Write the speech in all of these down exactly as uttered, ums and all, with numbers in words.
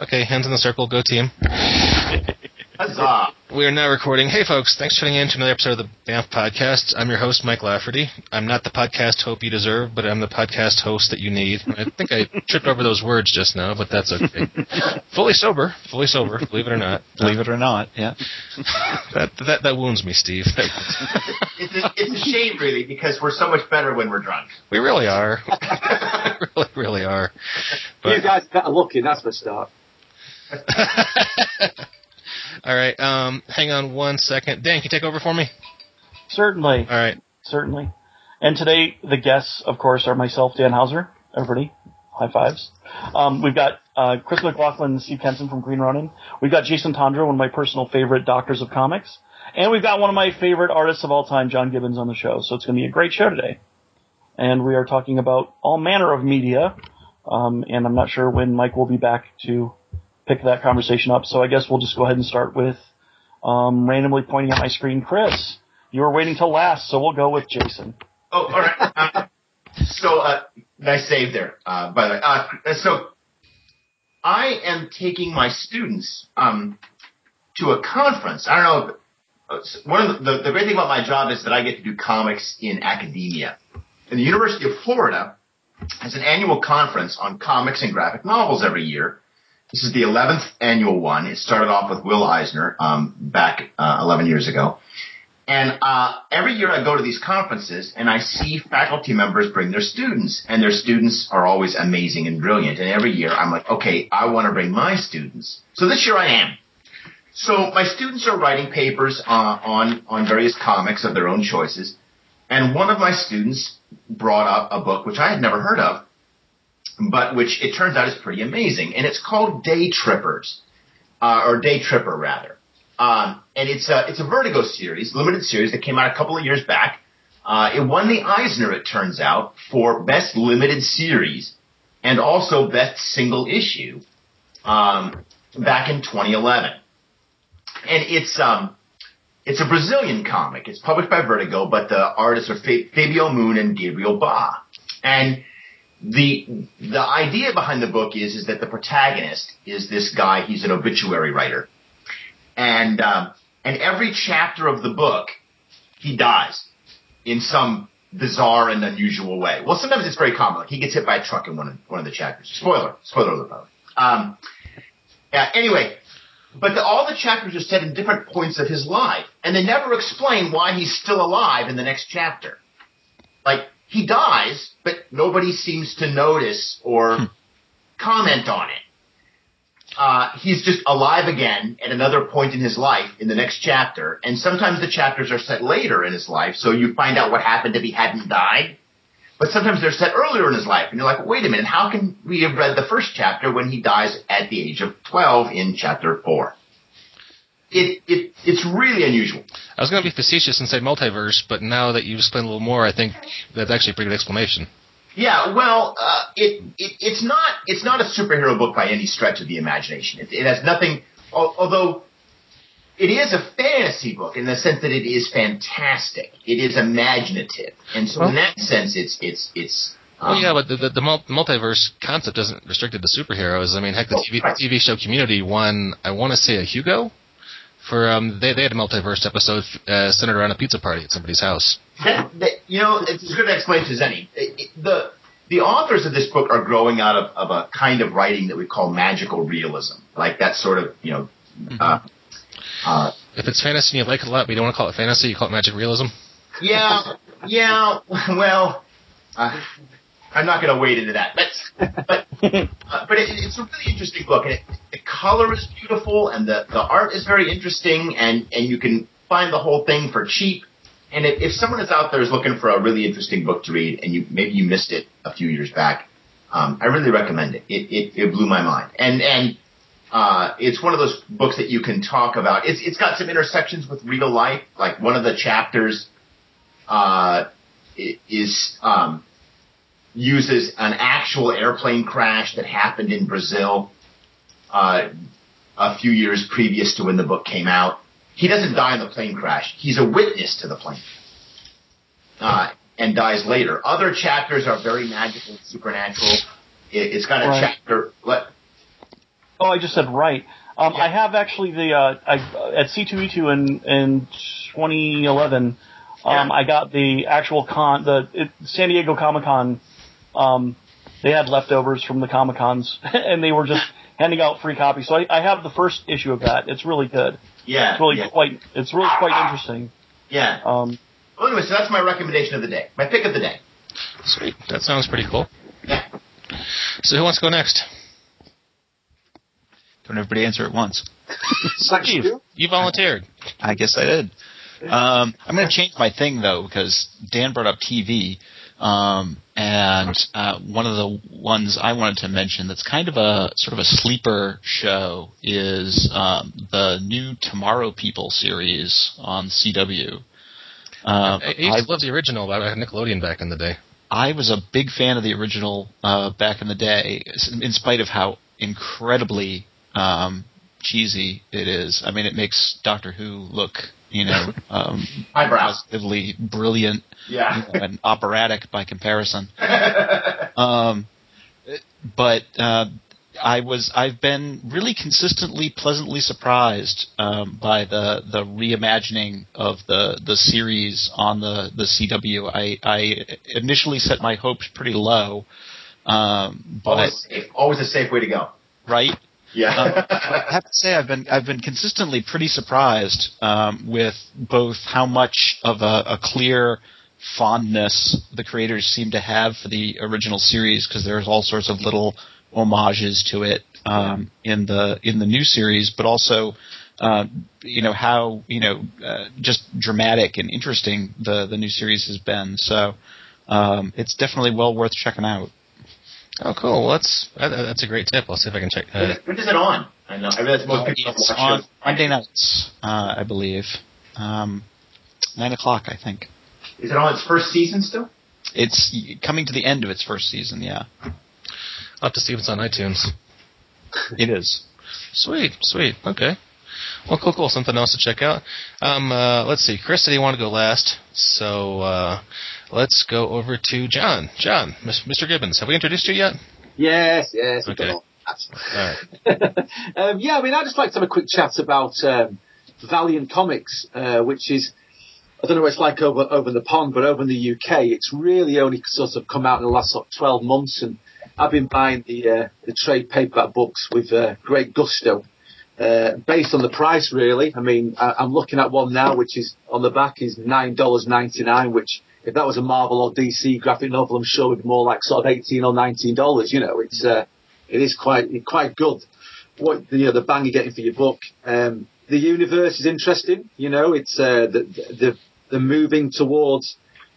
Okay, hands in the circle, go team. Huzzah! We are now recording. Hey folks, thanks for tuning in to another episode of the B A M F Podcast. I'm your host, Mike Lafferty. I'm not the podcast hope you deserve, but I'm the podcast host that you need. I think I tripped over those words just now, but that's okay. Fully sober, fully sober, believe it or not. Believe it or not, yeah. that, that that wounds me, Steve. That wounds me. It's, a, it's a shame, really, because we're so much better when we're drunk. We really are. we really, really are. But, you guys better looking, that's the start. All right, um, hang on one second. Dan, can you take over for me? Certainly. All right. Certainly. And today, the guests, of course, are myself, Dan Hauser. Everybody, high fives. Um, we've got uh, Chris McLaughlin and Steve Kenson from Green Ronin. We've got Jason Tondro, one of my personal favorite doctors of comics. And we've got one of my favorite artists of all time, John Gibbons, on the show. So it's going to be a great show today. And we are talking about all manner of media. Um, and I'm not sure when Mike will be back to pick that conversation up, so I guess we'll just go ahead and start with um, randomly pointing at my screen. Chris, you were waiting till last, so we'll go with Jason. Oh, all right. Uh, so, uh, nice save there, uh, by the way. Uh, so, I am taking my students um, to a conference. I don't know. One of the, the, the great thing about my job is that I get to do comics in academia. And the University of Florida has an annual conference on comics and graphic novels every year. This is the eleventh annual one. It started off with Will Eisner um, back uh, eleven years ago. And uh, every year I go to these conferences and I see faculty members bring their students. And their students are always amazing and brilliant. And every year I'm like, okay, I want to bring my students. So this year I am. So my students are writing papers uh, on, on various comics of their own choices. And one of my students brought up a book which I had never heard of, but which it turns out is pretty amazing. And it's called Day Trippers, uh, or Day Tripper, rather. Um, and it's a, it's a Vertigo series, limited series that came out a couple of years back. Uh, it won the Eisner, it turns out, for Best Limited Series and also Best Single Issue um, back in twenty eleven. And it's um, it's a Brazilian comic. It's published by Vertigo, but the artists are Fabio Moon and Gabriel Ba. And The the idea behind the book is is that the protagonist is this guy. He's an obituary writer, and um, and every chapter of the book, he dies in some bizarre and unusual way. Well, sometimes it's very common. Like he gets hit by a truck in one of one of the chapters. Spoiler, spoiler alert. Probably. Um, yeah, anyway, but the, all the chapters are set in different points of his life, and they never explain why he's still alive in the next chapter. Like. He dies, but nobody seems to notice or hmm. comment on it. Uh, he's just alive again at another point in his life in the next chapter, and sometimes the chapters are set later in his life, so you find out what happened if he hadn't died. But sometimes they're set earlier in his life, and you're like, wait a minute, how can we have read the first chapter when he dies at the age of twelve in chapter four? It, it it's really unusual. I was going to be facetious and say multiverse, but now that you've explained a little more, I think that's actually a pretty good explanation. Yeah, well, uh, it, it it's not it's not a superhero book by any stretch of the imagination. It, it has nothing, although it is a fantasy book in the sense that it is fantastic. It is imaginative, and so well, in that sense, it's it's it's. Um, well, yeah, but the, the, the multiverse concept isn't restricted to superheroes. I mean, heck, the T V, right. T V show Community won, I want to say, a Hugo. For um, they they had a multiverse episode uh, centered around a pizza party at somebody's house. That, that, you know, it's as good an explanation as any. It, it, the the authors of this book are growing out of, of a kind of writing that we call magical realism, like that sort of you know. Mm-hmm. Uh, uh, if it's fantasy and you like it a lot, but you don't want to call it fantasy, you call it magic realism. Yeah, yeah. Well, uh, I'm not going to wade into that, but but uh, but it, it's a really interesting book, and it, the color is beautiful, and the, the art is very interesting, and, and you can find the whole thing for cheap. And if, if someone is out there is looking for a really interesting book to read, and you maybe you missed it a few years back, um, I really recommend it. It it, it blew my mind, and and uh, it's one of those books that you can talk about. It's it's got some intersections with real life, like one of the chapters uh, is. Um, uses an actual airplane crash that happened in Brazil uh, a few years previous to when the book came out. He doesn't die in the plane crash. He's a witness to the plane uh, and dies later. Other chapters are very magical and supernatural. It, it's got a right. chapter... What? Oh, I just said right. Um, Yeah. I have actually the uh, I, at C two E two in in twenty eleven. Um, Yeah. I got the actual con the it, San Diego Comic Con. Um, they had leftovers from the Comic Cons, and they were just handing out free copies. So I, I have the first issue of that. It's really good. Yeah. It's really yeah. quite. It's really quite interesting. Yeah. Um, Well, anyway, so that's my recommendation of the day. My pick of the day. Sweet. That sounds pretty cool. Yeah. So who wants to go next? Don't everybody answer at once. Steve, you volunteered. I guess I did. Um, I'm going to change my thing, though, because Dan brought up T V. Um, and uh, one of the ones I wanted to mention that's kind of a sort of a sleeper show is um, the new Tomorrow People series on C W. Uh, I, I used to love the original by Nickelodeon back in the day. I was a big fan of the original uh, back in the day, in spite of how incredibly um, cheesy it is. I mean, it makes Doctor Who look, you know, um, positively brilliant, yeah. you know, and operatic by comparison. um, but uh, I was, I've been really consistently pleasantly surprised um, by the, the reimagining of the, the series on the, the C W. I, I initially set my hopes pretty low, um, but always, safe. always a safe way to go, right? Yeah. uh, I have to say I've been I've been consistently pretty surprised um, with both how much of a, a clear fondness the creators seem to have for the original series, because there's all sorts of little homages to it um, in the in the new series, but also uh, you know how you know uh, just dramatic and interesting the the new series has been. So um, it's definitely well worth checking out. Oh, cool. Well, that's that, that's a great tip. I'll see if I can check. Uh, when is it on? I know. I realize most uh, people it's watch on shows. Monday nights, uh, I believe, um, nine o'clock, I think. Is it on its first season still? It's coming to the end of its first season. Yeah, I'll have to see if it's on iTunes. It is. Sweet, sweet. Okay. Well, cool, cool. Something else to check out. Um, uh, let's see. Chris said he wanted to go last, so uh, let's go over to John. John, Mister Gibbons, have we introduced you yet? Yes, yes. Okay. All right. um, yeah, I mean, I'd just like to have a quick chat about um, Valiant Comics, uh, which is, I don't know what it's like over over the pond, but over in the U K, it's really only sort of come out in the last sort of twelve months, and I've been buying the uh, the trade paperback books with uh, great gusto. Uh, based on the price, really. I mean, I, I'm looking at one now, which is on the back is nine dollars ninety-nine, which if that was a Marvel or D C graphic novel, I'm sure would be more like sort of eighteen or nineteen dollars. You know, it's uh, it is quite quite good. What you know, the bang you're getting for your book. Um, the universe is interesting. You know, it's uh, the the the moving towards.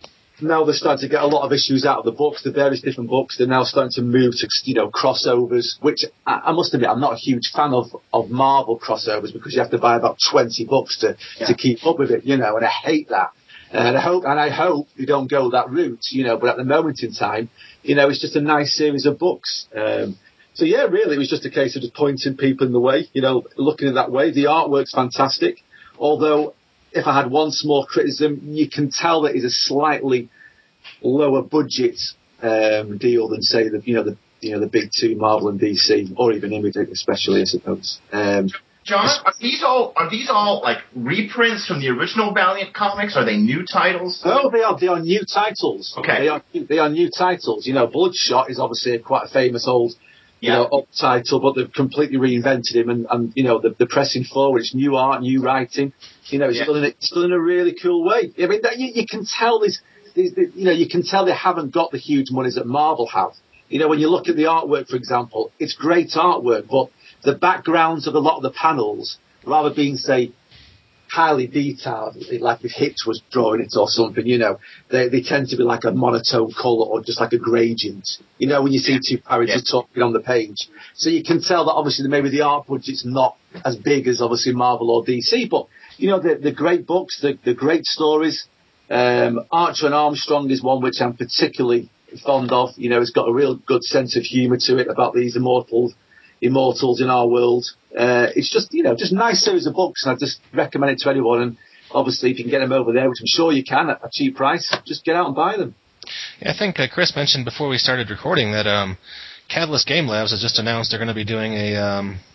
Now they're starting to get a lot of issues out of the books, the various different books. They're now starting to move to, you know, crossovers, which I, I must admit I'm not a huge fan of, of Marvel crossovers, because you have to buy about twenty books to, yeah. to keep up with it, you know, and I hate that. And I hope, and I hope you don't go that route, you know, but at the moment in time, you know, it's just a nice series of books. Um, so yeah, really, it was just a case of just pointing people in the way, you know, looking at that way. The artwork's fantastic, although if I had one small criticism, you can tell that it's a slightly lower budget um, deal than, say, the you know the you know the big two, Marvel and D C, or even Image, especially, I suppose. Um, John, are these all are these all like reprints from the original Valiant comics? Are they new titles? Oh, they are. They are new titles. Okay, they are they are new titles. You know, Bloodshot is obviously quite a famous old. You yeah. know, old title, but they've completely reinvented him, and, and you know, the, the pressing forward, it's new art, new writing. You know, it's yeah. done in a, it's done in a really cool way. I mean, that, you, you can tell this, this, you know, you can tell they haven't got the huge monies that Marvel have. You know, when you look at the artwork, for example, it's great artwork, but the backgrounds of a lot of the panels, rather being, say, highly detailed, like if Hitch was drawing it or something, you know, they they tend to be like a monotone colour or just like a gradient, you know, when you see two characters yeah. talking on the page. So you can tell that obviously maybe the art budget's not as big as obviously Marvel or D C, but, you know, the, the great books, the, the great stories. Um, Archer and Armstrong is one which I'm particularly fond of. You know, it's got a real good sense of humour to it about these immortals. Immortals in our world. Uh, it's just, you know, just a nice series of books, and I just recommend it to anyone. And obviously, if you can get them over there, which I'm sure you can at a cheap price, just get out and buy them. Yeah, I think uh, Chris mentioned before we started recording that um, Catalyst Game Labs has just announced they're going to be doing a um,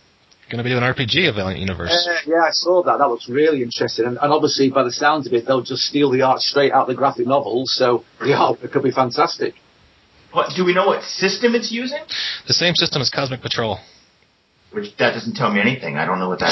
going to be doing an R P G of Valiant Universe. Uh, yeah, I saw that. That looks really interesting. And, and obviously, by the sounds of it, they'll just steal the art straight out of the graphic novels, so the art could be fantastic. What, do we know what system it's using? The same system as Cosmic Patrol. Which, that doesn't tell me anything. I don't know what that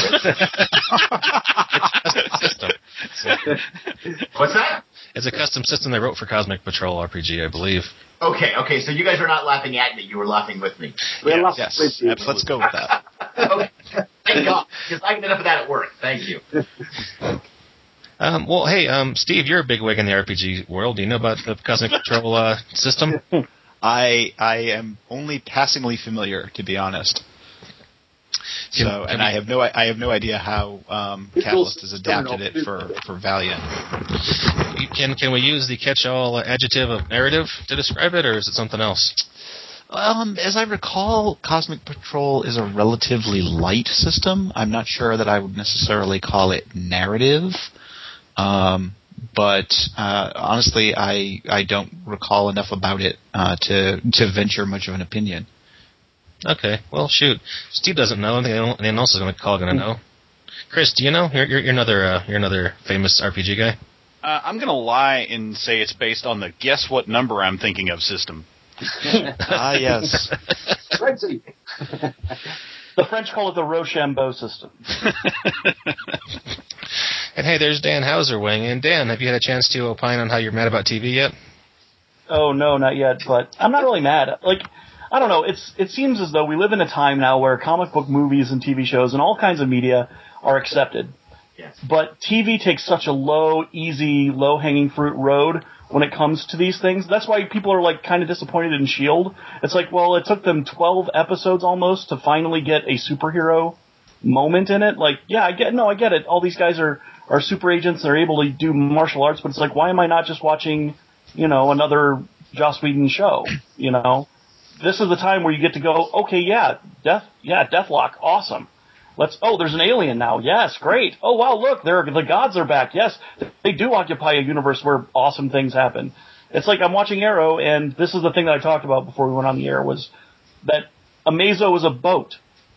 is. It's a system. So, What's that? it's a custom system they wrote for Cosmic Patrol R P G, I believe. Okay, okay, so you guys are not laughing at me. You were laughing with me. We're Yeah, laughing yes, with you. absolutely. Let's go with that. Okay. Thank God, because I get enough of that at work. Thank you. Um, well, hey, um, Steve, you're a big wig in the R P G world. Do you know about the Cosmic Patrol uh, system? I I am only passingly familiar, to be honest. So, Can- and I have no I have no idea how um, It's Catalyst also has adapted coming it off- for, for Valiant. Can can we use the catch-all adjective of narrative to describe it, or is it something else? Um, as I recall, Cosmic Patrol is a relatively light system. I'm not sure that I would necessarily call it narrative. Um, but uh, honestly, I I don't recall enough about it uh, to to venture much of an opinion. Okay, well, shoot. Steve doesn't know. I think anyone else is going to call going to know. Chris, do you know? You're, you're, you're another uh, you're another famous R P G guy. Uh, I'm going to lie and say it's based on the guess what number I'm thinking of system. Ah, yes. Twenty. The French call it the Rochambeau system. And hey, there's Dan Hauser weighing in. Dan, have you had a chance to opine on how you're mad about T V yet? Oh no, not yet. But I'm not really mad. Like, I don't know. It's it seems as though we live in a time now where comic book movies and T V shows and all kinds of media are accepted. Yes. But T V takes such a low, easy, low-hanging fruit road when it comes to these things. That's why people are like kind of disappointed in S H I E L D. It's like, well, it took them twelve episodes almost to finally get a superhero moment in it. Like, yeah, I get no, I get it. All these guys are are super agents. They're able to do martial arts, but it's like, why am I not just watching, you know, another Joss Whedon show? You know, this is the time where you get to go, okay, yeah, Death, yeah, Deathlock, awesome. Let's. Oh, there's an alien now. Yes, great. Oh wow, look, they're, the gods are back. Yes, they do occupy a universe where awesome things happen. It's like I'm watching Arrow, and this is the thing that I talked about before we went on the air was that Amazo is a boat.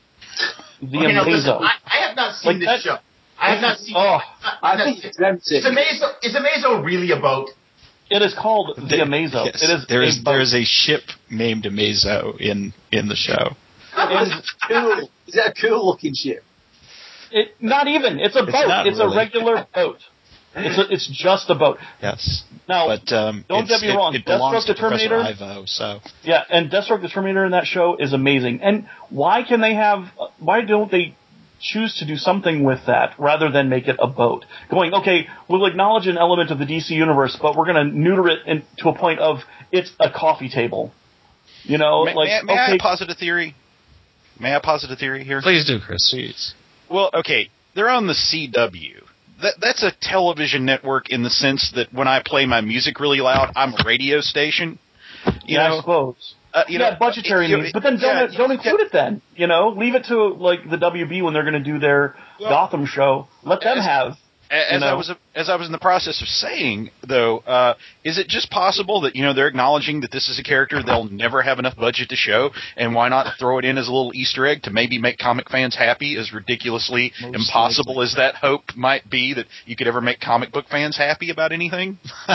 The Okay, now listen, Amazo. I, I have not seen Like this that- show. I have not seen. Oh, I, I think it's empty. Is Amazo, is Amazo really a boat? it is called the There- Amazo. yes, It is there a is boat. there is a ship named Amazo in in the show. And Cool. Is that a cool looking ship? it, not even. It's a It's boat. not It's really. a regular boat. It's a, it's just a boat. Yes, Now, but um, don't it's- get me wrong, It, it belongs Deathstroke to the Terminator- Professor Ivo. So yeah, and Deathstroke the Terminator in that show is amazing. And why can they have? Why don't they choose to do something with that rather than make it a boat? Going, okay, we'll acknowledge an element of the D C universe, but we're going to neuter it in, to a point of it's a coffee table. You know, May, like may, may okay, I posit a theory? May I posit a theory here? Please do, Chris. please. Well, okay, they're on the C W. That, that's a television network in the sense that when I play my music really loud, I'm a radio station. You yeah, I know, suppose. uh, you yeah, know, budgetary you know, means, but then don't yeah, don't yeah. include it then. You know, leave it to like the W B when they're going to do their Well, Gotham show. Let them as- have. As You I know? was as I was in the process of saying, though, uh, is it just possible that you know they're acknowledging that this is a character they'll never have enough budget to show, and why not throw it in as a little Easter egg to maybe make comic fans happy? As ridiculously Most impossible likely. as that hope might be, that you could ever make comic book fans happy about anything. I,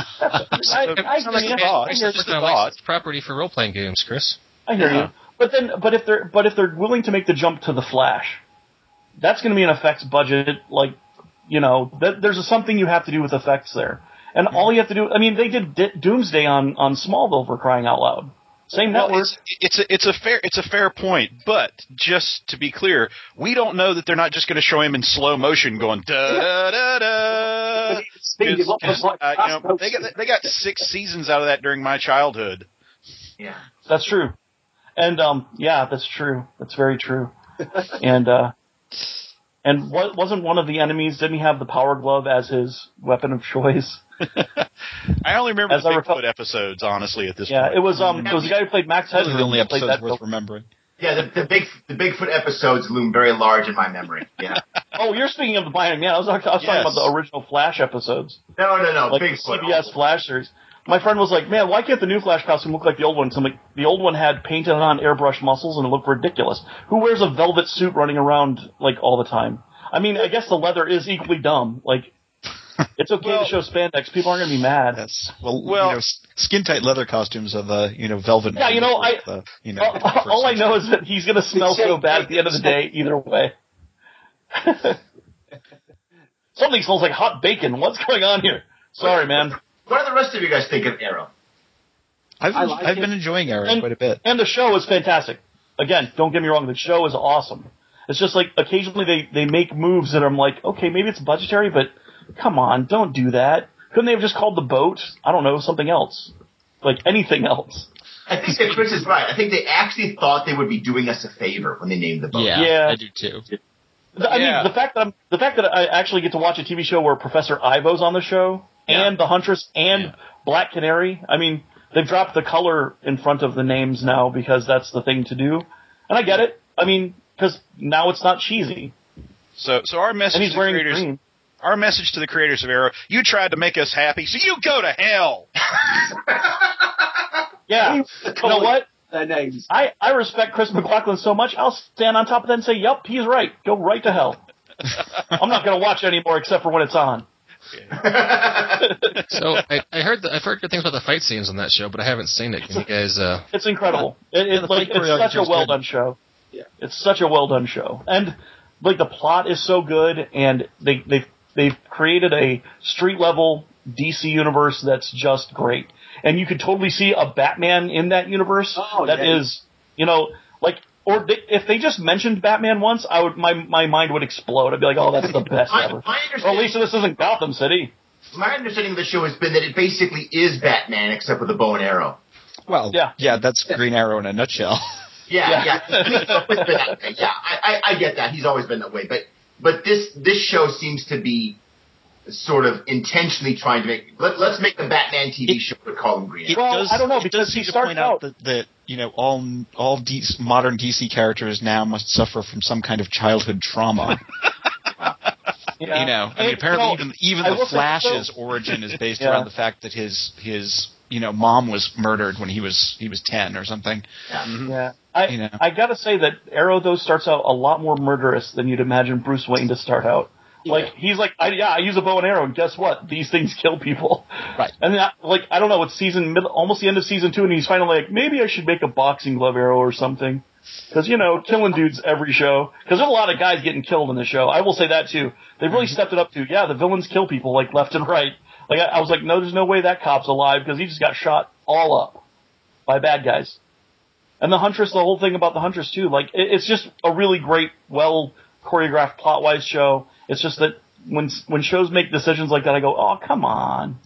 I, Sounds like I, a I, thought. I It's hear just Working a on thought. licensed property for role-playing games, Chris. I hear Yeah. you. But then, but if they're but if they're willing to make the jump to the Flash, that's going to be an effects budget. Like, you know, th- there's a, something you have to do with effects there, and all you have to do. I mean, they did D- Doomsday on on Smallville for crying out loud. Same Well, network. it's, it's a it's a fair it's a fair point, but just to be clear, we don't know that they're not just going to show him in slow motion going da da da da. Speed him up Because, like uh, you know, fast they got motion. they got six seasons out of that during my childhood. Yeah. That's true. And um, yeah, that's true. That's very true. and uh, and what wasn't one of the enemies? Didn't he have the Power Glove as his weapon of choice? I only remember As the I Bigfoot recall- episodes, honestly. At this Yeah, point, it was um, it was the guy who played Max Those are Headroom. the only who played episodes that worth villain. remembering. Yeah, the, the big the Bigfoot episodes loom very large in my memory. Yeah. Oh, you're speaking of the Bionic Man. I was, I was talking Yes. about the original Flash episodes, No, no, no. like Bigfoot. the C B S Flash series. my friend was like, man, why can't the new Flash costume look like the old one? So I'm like, the old one had painted on airbrush muscles and it looked ridiculous. Who wears a velvet suit running around, like, all the time? I mean, I guess the leather is equally dumb. Like, it's okay well, to show spandex. People aren't going to be mad. Yes. Well, well you know, skin-tight leather costumes of the, you know, velvet. Yeah, you know, I, the, you know, all, all I know is that he's going to smell so bad at the end of the day either way. Something smells like hot bacon. What's going on here? Sorry, man. What do the rest of you guys think of Arrow? I've, I like I've it. been enjoying Arrow and, quite a bit. And the show is fantastic. Again, don't get me wrong, the show is awesome. It's just like occasionally they, they make moves that I'm like, okay, maybe it's budgetary, but come on, don't do that. Couldn't they have just called the boat, I don't know, something else? Like anything else. I think that Chris is right. I think they actually thought they would be doing us a favor when they named the boat. Yeah, Yeah. I do too. The, I Yeah. mean, the fact that I'm, the fact that I actually get to watch a T V show where Professor Ivo's on the show, Yeah. and the Huntress, and Yeah. Black Canary, I mean, they've dropped the color in front of the names now because that's the thing to do. And I get it. I mean, because now it's not cheesy. So, so our message And he's to the wearing creators, green. our message to the creators of Arrow: you tried to make us happy, so you go to hell. Yeah. You know what? Their names. I, I respect Chris McLaughlin so much, I'll stand on top of that and say, yep, he's right. Go right to hell. I'm not going to watch it anymore except for when it's on. So I, I heard the, I've heard good things about the fight scenes on that show, but I haven't seen it. Can you guys? Uh... It's incredible. It, Yeah, it, the like, fight it's such a choreography is well good. done show. Yeah. It's such a well done show, and like the plot is so good, and they they they've created a street level D C universe that's just great, and you could totally see a Batman in that universe. Oh, that yeah. is, you know, like. Or they, if they just mentioned Batman once, I would my my mind would explode. I'd be like, "Oh, that's the best My, ever." my, Well, at least understanding, this isn't Gotham City. my understanding of the show has been that it basically is Batman except with a bow and arrow. Well, Yeah. yeah, that's Green Arrow in a nutshell. Yeah, Yeah. yeah. I mean, he's always been that way. Yeah, I, I, I get that. He's always been that way. But but this this show seems to be sort of intentionally trying to make let, let's make the Batman T V It- show but call him Green It Arrow. Well, does, I don't know, it because does he seem to starts point out out- that, that you know all all D C, modern D C characters now must suffer from some kind of childhood trauma. Yeah. You know, I mean, And, apparently you know, even even I the will say, Flash's though- origin is based Yeah. around the fact that his his you know mom was murdered when he was he was ten or something. Yeah. Yeah, I You know. I gotta say that Arrow though starts out a lot more murderous than you'd imagine Bruce Wayne to start out. Like he's like, I, yeah, I use a bow and arrow, and guess what? These things kill people. Right. And that, like, I don't know, it's season middle, almost the end of season two, and he's finally like, maybe I should make a boxing glove arrow or something, because you know, killing dudes every show. Because there's a lot of guys getting killed in the show. I will say that too. They've really stepped it up to, yeah, the villains kill people like left and right. Like I, I was like, no, there's no way that cop's alive because he just got shot all up by bad guys. And the Huntress, the whole thing about the Huntress too, like it, it's just a really great, well choreographed, plot-wise show. It's just that when when shows make decisions like that, I go, oh, come on.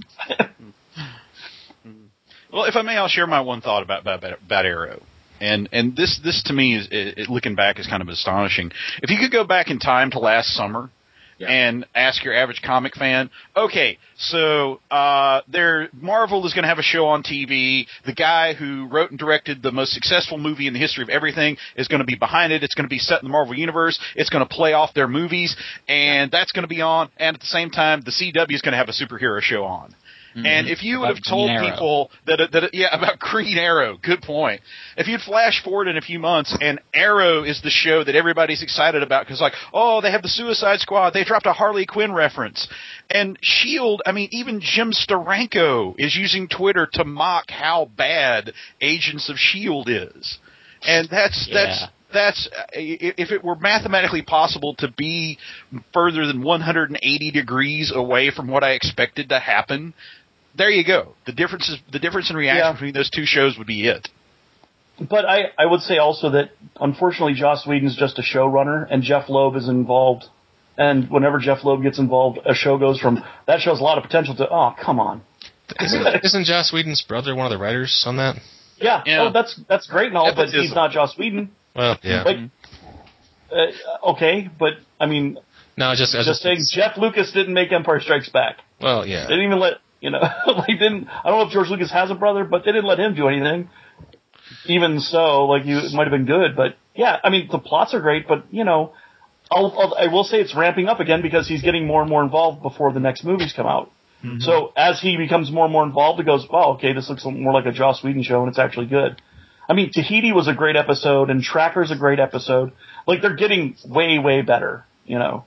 Well, if I may, I'll share my one thought about about, about Arrow. And and this this to me is it, it, looking back is kind of astonishing. If you could go back in time to last summer. Yeah. And ask your average comic fan, okay, so uh, there, Marvel is going to have a show on T V. The guy who wrote and directed the most successful movie in the history of everything is going to be behind it. It's going to be set in the Marvel Universe. It's going to play off their movies, and that's going to be on. And at the same time, the C W is going to have a superhero show on. Mm-hmm. And if you would have told people that, that, yeah, about Green Arrow, good point. If you'd flash forward in a few months and Arrow is the show that everybody's excited about because, like, oh, they have the Suicide Squad, they dropped a Harley Quinn reference. And S H I E L D, I mean, even Jim Steranko is using Twitter to mock how bad Agents of S H I E L D is. And that's, yeah. that's, That's if it were mathematically possible to be further than one hundred eighty degrees away from what I expected to happen. There you go. The difference is the difference in reaction yeah. between those two shows would be it. But I, I would say also that unfortunately Joss Whedon's just a showrunner and Jeff Loeb is involved. And whenever Jeff Loeb gets involved, a show goes from that shows a lot of potential to oh come on. Isn't, isn't Joss Whedon's brother one of the writers on that? Yeah. yeah. Oh, that's that's great and all, Nepotism. But he's not Joss Whedon. Well, yeah. Like, uh, okay, but I mean, no, just just, just saying. Jeff Lucas didn't make Empire Strikes Back. Well, yeah, they didn't even let you know. Like didn't. I don't know if George Lucas has a brother, but they didn't let him do anything. Even so, like you, it might have been good, but yeah, I mean the plots are great, but you know, I'll, I'll, I will say it's ramping up again because he's getting more and more involved before the next movies come out. Mm-hmm. So as he becomes more and more involved, it goes, oh, okay, this looks more like a Joss Whedon show, and it's actually good. I mean, Tahiti was a great episode, and Tracker's a great episode. Like, they're getting way, way better, you know.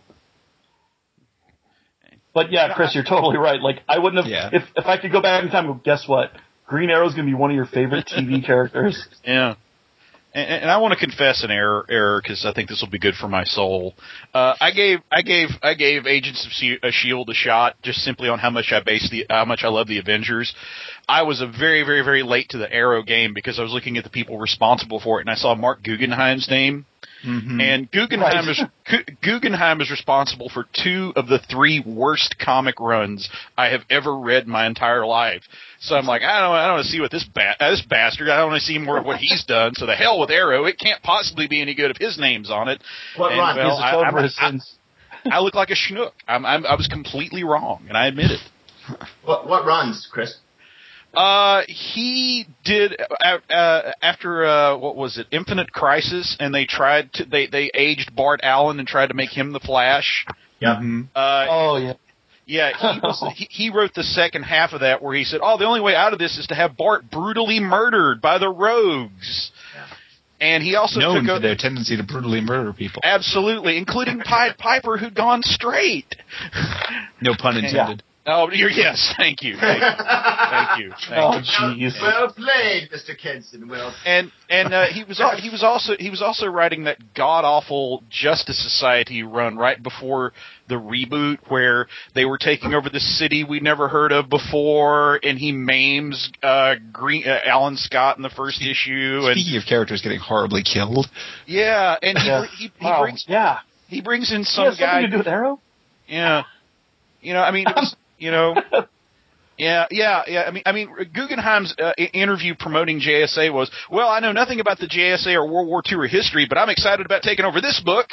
But yeah, Chris, you're totally right. Like, I wouldn't have, Yeah. if if I could go back in time and go, guess what? Green Arrow's going to be one of your favorite T V characters. Yeah. And, and I want to confess an error, error because I think this will be good for my soul. Uh, I gave, I gave, I gave Agents of S H I E L D a shot just simply on how much I base the, how much I love the Avengers. I was a very, very, very late to the Arrow game because I was looking at the people responsible for it, and I saw Mark Guggenheim's name. Mm-hmm. And Guggenheim is Guggenheim is responsible for two of the three worst comic runs I have ever read in my entire life. So I'm like, I don't, I don't want to see what this ba- this bastard. I don't want to see more of what he's done. So the hell with Arrow. It can't possibly be any good if his name's on it. What and, run? Well, He's a I, for his I, sins. I, I look like a schnook. I'm, I'm, I was completely wrong, and I admit it. What what runs, Chris? Uh, he did uh, uh, after uh, what was it, Infinite Crisis, and they tried to they they aged Bart Allen and tried to make him the Flash. Yep. Mm-hmm. Uh, oh yeah, yeah. He, was, he he wrote the second half of that where he said, "Oh, the only way out of this is to have Bart brutally murdered by the Rogues." Yeah. And he also known took for a, their tendency to brutally murder people. Absolutely, including Pied Piper, who'd gone straight. No pun intended. Yeah. Oh, you're, yes, thank you, thank you, thank you. Thank oh, you. jeez. Well played, Mister Kenson. Well, and and uh, he was al- he was also he was also writing that god awful Justice Society run right before the reboot, where they were taking over this city we'd never heard of before, and he maims uh, Green uh, Alan Scott in the first issue. And speaking of characters getting horribly killed, yeah, and he yeah. he, he wow. brings yeah he brings in some he has guy something to do with Arrow. Yeah, you know, I mean, it was. You know, yeah, yeah, yeah. I mean, I mean, Guggenheim's uh, interview promoting J S A was, well, I know nothing about the J S A or World War Two or history, but I'm excited about taking over this book.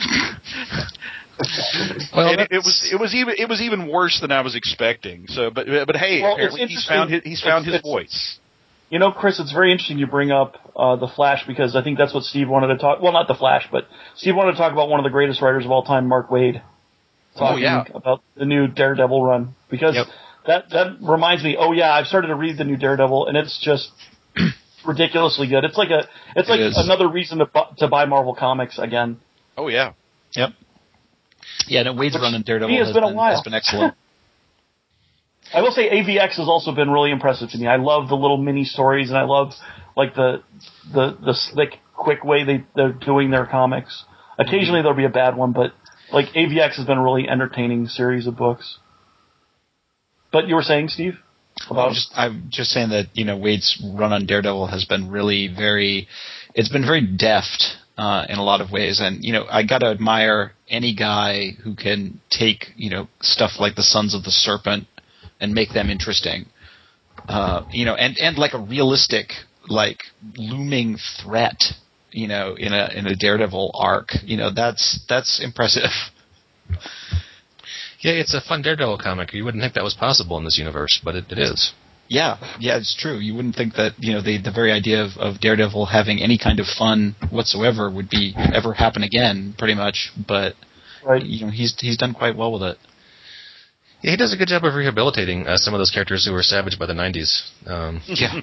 well, and it, it was it was even it was even worse than I was expecting. So, but but hey, well, apparently he's found his, he's found it's, his it's, voice. You know, Chris, it's very interesting you bring up uh, the Flash because I think that's what Steve wanted to talk. Well, not the Flash, but Steve wanted to talk about one of the greatest writers of all time, Mark Waid. Talking oh, yeah. about the new Daredevil run because yep. that that reminds me. Oh yeah, I've started to read the new Daredevil and it's just ridiculously good. It's like a it's it like is. another reason to bu- to buy Marvel Comics again. Oh yeah, yep. Yeah, no, Wade's Which run on Daredevil has has been, been, a while. has been excellent. I will say A V X has also been really impressive to me. I love the little mini stories and I love like the the the slick, quick way they they're doing their comics. Occasionally there'll be a bad one, but like, A V X has been a really entertaining series of books. But you were saying, Steve? Well, I'm just, I'm just saying that, you know, Wade's run on Daredevil has been really very, it's been very deft uh, in a lot of ways. And, you know, I got to admire any guy who can take, you know, stuff like the Sons of the Serpent and make them interesting. Uh, you know, and, and like a realistic, like, looming threat. You know, in a in a Daredevil arc, you know, that's that's impressive. Yeah, it's a fun Daredevil comic. You wouldn't think that was possible in this universe, but it, it is. Yeah, yeah, it's true. You wouldn't think that, you know, the the very idea of, of Daredevil having any kind of fun whatsoever would be ever happen again, pretty much. But right. you know, he's he's done quite well with it. Yeah, he does a good job of rehabilitating uh, some of those characters who were savaged by the nineties. Um, yeah,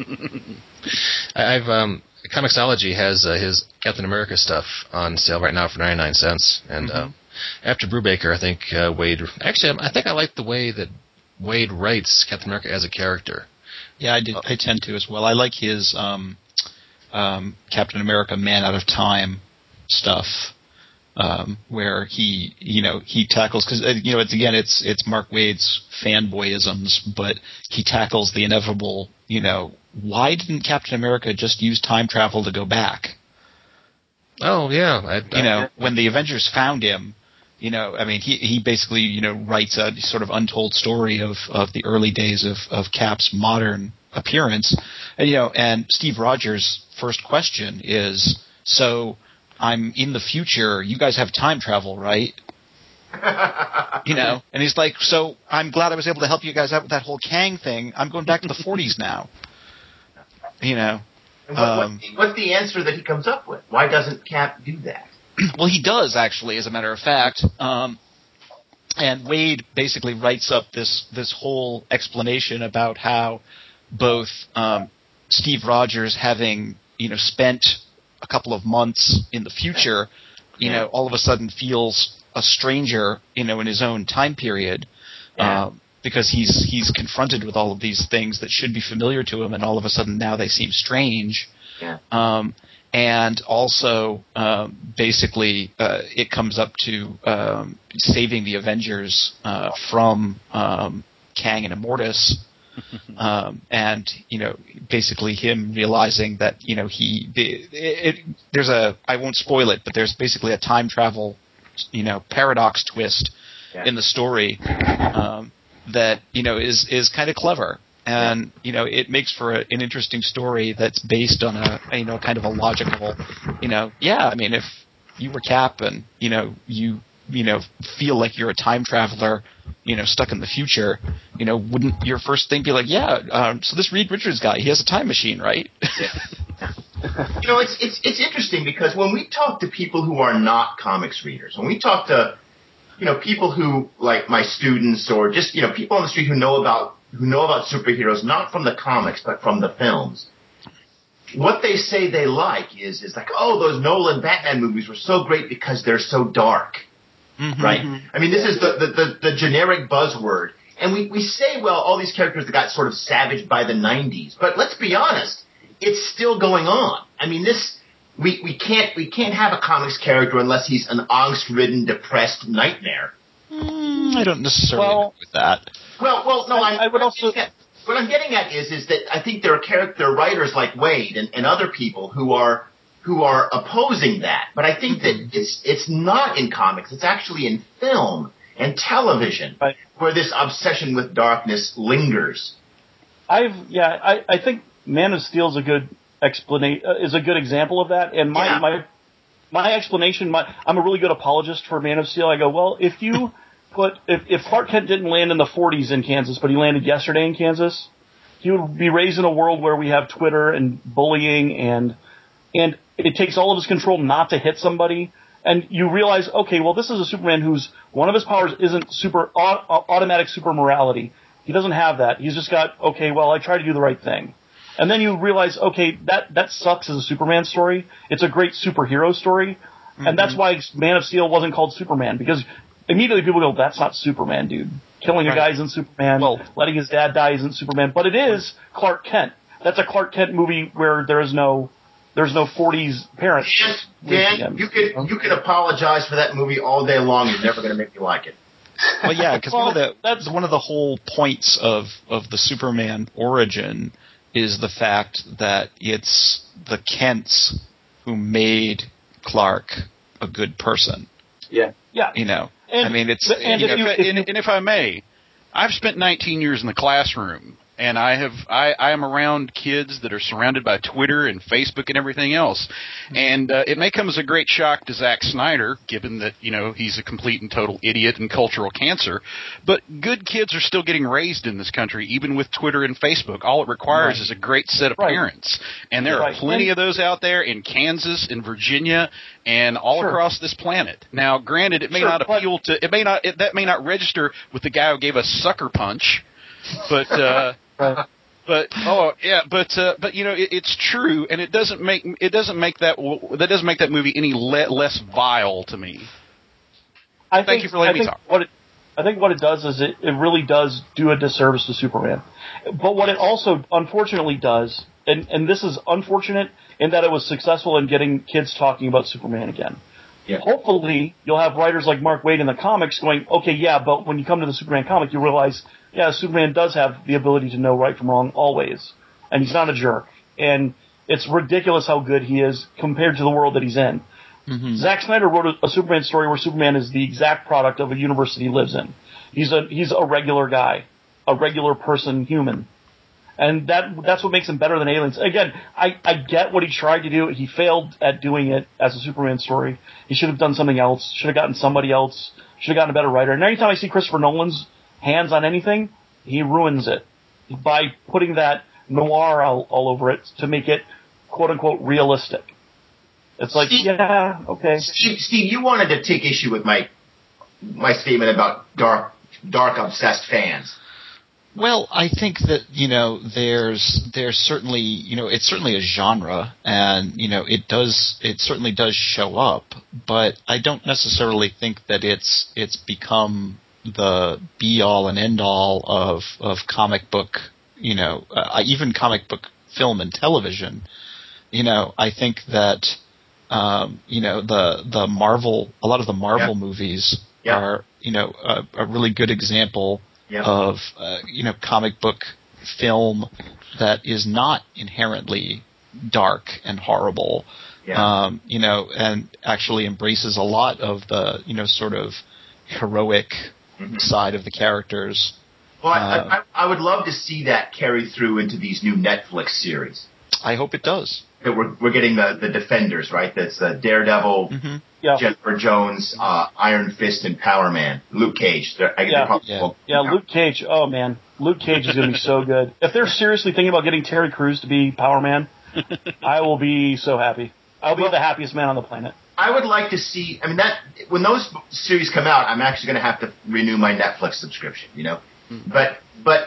I, I've um, Comixology has uh, his Captain America stuff on sale right now for ninety-nine cents, and mm-hmm. uh, after Brubaker, I think uh, Wade. Actually, I think I like the way that Wade writes Captain America as a character. Yeah, I did. I tend to as well. I like his um, um, Captain America Man Out of Time stuff. Um, where he, you know, he tackles, because, uh, you know, it's, again, it's, it's Mark Waid's fanboyisms, but he tackles the inevitable, you know, why didn't Captain America just use time travel to go back? Oh, yeah. I, I, you know, when the Avengers found him, you know, I mean, he, he basically, you know, writes a sort of untold story of, of the early days of, of Cap's modern appearance. And, you know, and Steve Rogers' first question is, so, I'm in the future. You guys have time travel, right? You know, and he's like, so I'm glad I was able to help you guys out with that whole Kang thing. I'm going back to the forties now. You know. And what, um, what's, the, what's the answer that he comes up with? Why doesn't Cap do that? Well, he does, actually, as a matter of fact. Um, and Wade basically writes up this this whole explanation about how both um, Steve Rogers, having you know spent a couple of months in the future, you Yeah. know, all of a sudden feels a stranger, you know, in his own time period, Yeah. um, because he's he's confronted with all of these things that should be familiar to him, and all of a sudden now they seem strange. Yeah. Um, and also, um, basically, uh, it comes up to um, saving the Avengers uh, from um, Kang and Immortus. Um, and you know, basically him realizing that you know he it, it, there's a I won't spoil it, but there's basically a time travel, you know, paradox twist Yeah. in the story um, that you know is is kind of clever, and you know it makes for a, an interesting story that's based on a you know kind of a logical, you know, yeah, I mean if you were Cap and you know you you know feel like you're a time traveler, you know, stuck in the future, you know, wouldn't your first thing be like, yeah, um, so this Reed Richards guy, he has a time machine, right? You know, it's it's it's interesting because when we talk to people who are not comics readers, when we talk to, you know, people who like my students or just you know people on the street who know about who know about superheroes not from the comics but from the films, what they say they like is is like, oh, those Nolan Batman movies were so great because they're so dark. Mm-hmm. Right? I mean, this is the, the, the, the generic buzzword. And we, we say, well, all these characters that got sort of savaged by the nineties. But let's be honest, it's still going on. I mean, this we, we can't we can't have a comics character unless he's an angst-ridden, depressed nightmare. Mm, I don't necessarily Well- agree with that. Well, well, no, I- I'm, I would what I'm also- getting at- what I'm getting at is is that I think there are character writers like Wade and, and other people who are who are opposing that. But I think that it's it's not in comics. It's actually in film and television Right. where this obsession with darkness lingers. I've yeah, I, I think Man of Steel is a good explanation uh, is a good example of that. And my Yeah. my my explanation, my I'm a really good apologist for Man of Steel. I go, well, if you put if, if Clark Kent didn't land in the forties in Kansas, but he landed yesterday in Kansas, he would be raised in a world where we have Twitter and bullying and and it takes all of his control not to hit somebody. And you realize, okay, well, this is a Superman whose one of his powers isn't super au- automatic super morality. He doesn't have that. He's just got, okay, well, I try to do the right thing. And then you realize, okay, that, that sucks as a Superman story. It's a great superhero story. Mm-hmm. And that's why Man of Steel wasn't called Superman, because immediately people go, that's not Superman, dude. Killing Right. a guy isn't Superman. Well- letting his dad die isn't Superman. But it is Clark Kent. That's a Clark Kent movie where there is no... There's no forties parents. Dan, Dan you can you can apologize for that movie all day long. You're never going to make me like it. Well, yeah, because Well, one of the that's- one of the whole points of, of the Superman origin is the fact that it's the Kents who made Clark a good person. Yeah. Yeah. You know, And- I mean, it's and you And know, if, and, and if I may, I've spent nineteen years in the classroom, and I have I, I am around kids that are surrounded by Twitter and Facebook and everything else, and uh, it may come as a great shock to Zack Snyder, given that you know he's a complete and total idiot and cultural cancer. But good kids are still getting raised in this country, even with Twitter and Facebook. All it requires Right. is a great set of Right. parents, and there Right. are plenty And- of those out there in Kansas, in Virginia, and all Sure. across this planet. Now, granted, it may Sure, not but- appeal to it may not it, that may not register with the guy who gave us Sucker Punch, but uh, Right. but oh yeah, but uh, but you know it, it's true, and it doesn't make it doesn't make that that doesn't make that movie any le- less vile to me. I Thank think, you for letting I me think talk. What it, I think what it does is it, it really does do a disservice to Superman. But what it also unfortunately does, and, and this is unfortunate in that it was successful in getting kids talking about Superman again. Yeah. Hopefully, you'll have writers like Mark Waid in the comics going, okay, yeah, but when you come to the Superman comic, you realize, yeah, Superman does have the ability to know right from wrong always. And he's not a jerk. And it's ridiculous how good he is compared to the world that he's in. Mhm. Zack Snyder wrote a, a Superman story where Superman is the exact product of a universe that he lives in. He's a he's a regular guy, a regular person, human, and that that's what makes him better than aliens. Again, I, I get what he tried to do. He failed at doing it as a Superman story. He should have done something else. Should have gotten somebody else. Should have gotten a better writer. And anytime I see Christopher Nolan's hands on anything, he ruins it by putting that noir all, all over it to make it quote unquote realistic. It's like, Steve- yeah, okay. Steve, Steve, you wanted to take issue with my my statement about dark, dark obsessed fans. Well, I think that, you know, there's there's certainly, you know, it's certainly a genre, and, you know, it does it certainly does show up, but I don't necessarily think that it's it's become the be all and end all of of comic book, you know, uh, even comic book film and television. You know, I think that um, you know, the the Marvel a lot of the Marvel yeah. movies yeah. are, you know, a, a really good example Yeah. of uh, you know, comic book film that is not inherently dark and horrible, yeah. um, you know, and actually embraces a lot of the, you know, sort of heroic mm-hmm. side of the characters. Well, uh, I, I, I would love to see that carry through into these new Netflix series. I hope it does. That we're we're getting the, the Defenders, right? That's uh, Daredevil, mm-hmm. yeah. Jennifer Jones, uh, Iron Fist, and Power Man. Luke Cage. They're, I, yeah, probably yeah. yeah Luke Cage. Oh man, Luke Cage is going to be so good. If they're seriously thinking about getting Terry Crews to be Power Man, I will be so happy. I'll be well, the happiest man on the planet. I would like to see. I mean, that when those series come out, I'm actually going to have to renew my Netflix subscription. You know, mm-hmm. but but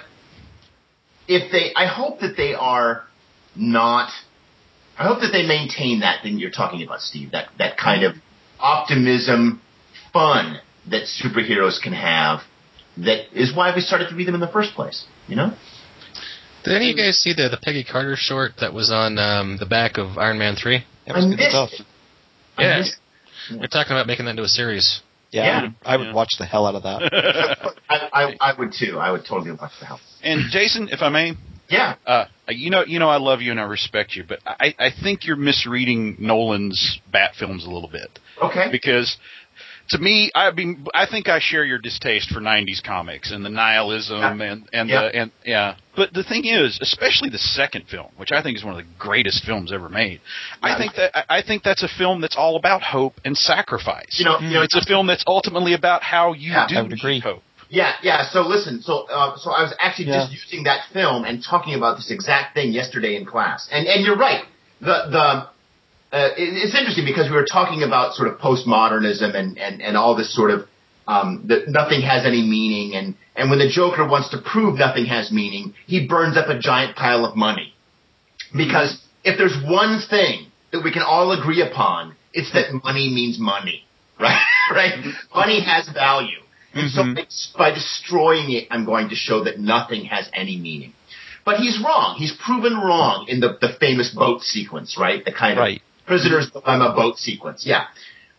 if they, I hope that they are not. I hope that they maintain that thing you're talking about, Steve, that, that kind of optimism, fun that superheroes can have. That is why we started to read them in the first place, you know? Did any of you guys see the, the Peggy Carter short that was on um, the back of Iron Man three? That was I missed stuff. It. Yeah. Missed it. They're talking about making that into a series. Yeah, yeah. I would, I would yeah. watch the hell out of that. I, I, I would, too. I would totally watch the hell. And, Jason, if I may... Yeah. Uh, you know, you know, I love you and I respect you, but I, I think you're misreading Nolan's Bat films a little bit. Okay. Because to me, I mean, I think I share your distaste for nineties comics and the nihilism yeah. and and yeah. the and yeah. But the thing is, especially the second film, which I think is one of the greatest films ever made. Yeah. I think that I think that's a film that's all about hope and sacrifice. You know, you know it's a film that's ultimately about how you yeah, do I would agree. hope. Yeah, yeah. So listen, so uh, so I was actually yeah. just using that film and talking about this exact thing yesterday in class. And and you're right. The the uh, it, it's interesting because we were talking about sort of postmodernism and and and all this sort of um that nothing has any meaning, and and when the Joker wants to prove nothing has meaning, he burns up a giant pile of money. Because if there's one thing that we can all agree upon, it's that money means money, right? Right? Money has value. And mm-hmm. so by destroying it, I'm going to show that nothing has any meaning. But he's wrong. He's proven wrong in the, the famous boat sequence, right? The kind right. of prisoner's dilemma boat sequence. Yeah.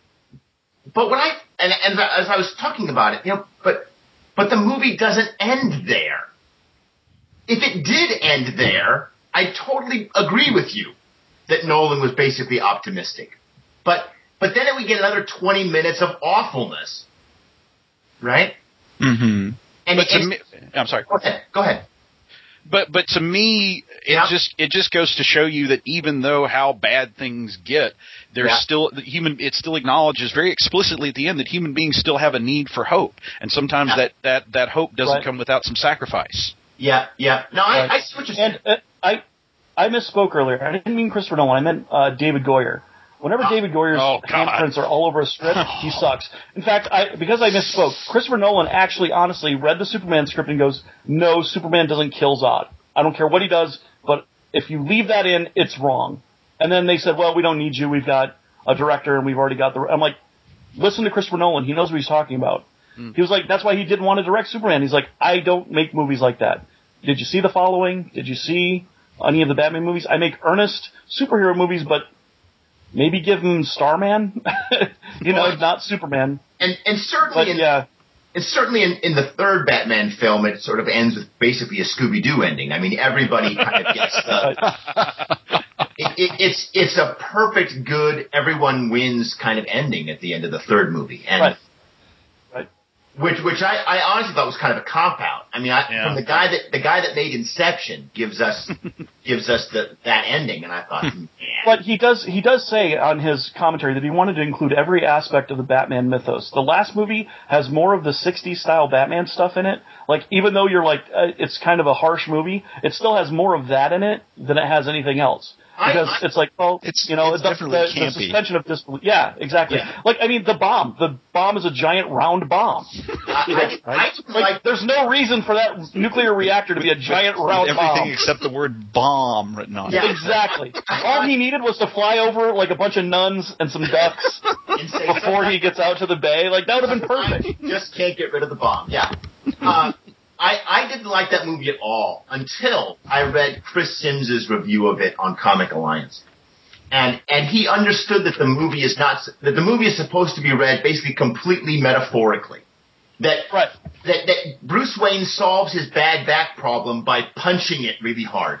But when I, and, and as I was talking about it, you know, but, but the movie doesn't end there. If it did end there, I totally agree with you that Nolan was basically optimistic. But, but then we get another twenty minutes of awfulness. Right? Mm-hmm. And, but to and me, I'm sorry. Go ahead. Go ahead. But but to me, it yeah. just it just goes to show you that even though how bad things get, there's yeah. still the human. It still acknowledges very explicitly at the end that human beings still have a need for hope, and sometimes yeah. that, that, that hope doesn't right. come without some sacrifice. Yeah, yeah. No, I, right. I see what you're saying. And uh, I I misspoke earlier. I didn't mean Christopher Nolan. I meant uh, David Goyer. Whenever oh. David Goyer's oh, handprints are all over a script, he sucks. In fact, I, because I misspoke, Christopher Nolan actually, honestly, read the Superman script and goes, no, Superman doesn't kill Zod. I don't care what he does, but if you leave that in, it's wrong. And then they said, well, we don't need you. We've got a director and we've already got the... I'm like, listen to Christopher Nolan. He knows what he's talking about. Mm. He was like, that's why he didn't want to direct Superman. He's like, I don't make movies like that. Did you see The Following? Did you see any of the Batman movies? I make earnest superhero movies, but... maybe give him Starman, you know, well, not Superman. And and certainly, but, in, yeah. and certainly in, in the third Batman film, it sort of ends with basically a Scooby-Doo ending. I mean, everybody kind of gets the. it, it, it's it's a perfect, good, everyone wins kind of ending at the end of the third movie, and right. Right. which which I, I honestly thought was kind of a cop out. I mean, I, yeah. from the guy that the guy that made Inception gives us gives us the that ending, and I thought, man. But he does he does say on his commentary that he wanted to include every aspect of the Batman mythos. The last movie has more of the sixties style Batman stuff in it. Like, even though you're like, uh, it's kind of a harsh movie, it still has more of that in it than it has anything else. Because I, I, it's like, well, It's- you know, it's the, definitely the, the campy. suspension of disbelief. Yeah, exactly. Yeah. Like, I mean, the bomb. The bomb is a giant round bomb. I, I, I didn't Like, like there's no reason for that nuclear reactor to be a giant round With everything bomb. except the word bomb written on it. Yeah. Exactly. All he needed was to fly over like a bunch of nuns and some ducks and say before he gets out to the bay. Like, that would have been perfect. I just can't get rid of the bomb. Yeah. Uh, I, I didn't like that movie at all until I read Chris Sims's review of it on Comic Alliance. And and he understood that the movie is not that the movie is supposed to be read basically completely metaphorically. That Right. that that Bruce Wayne solves his bad back problem by punching it really hard.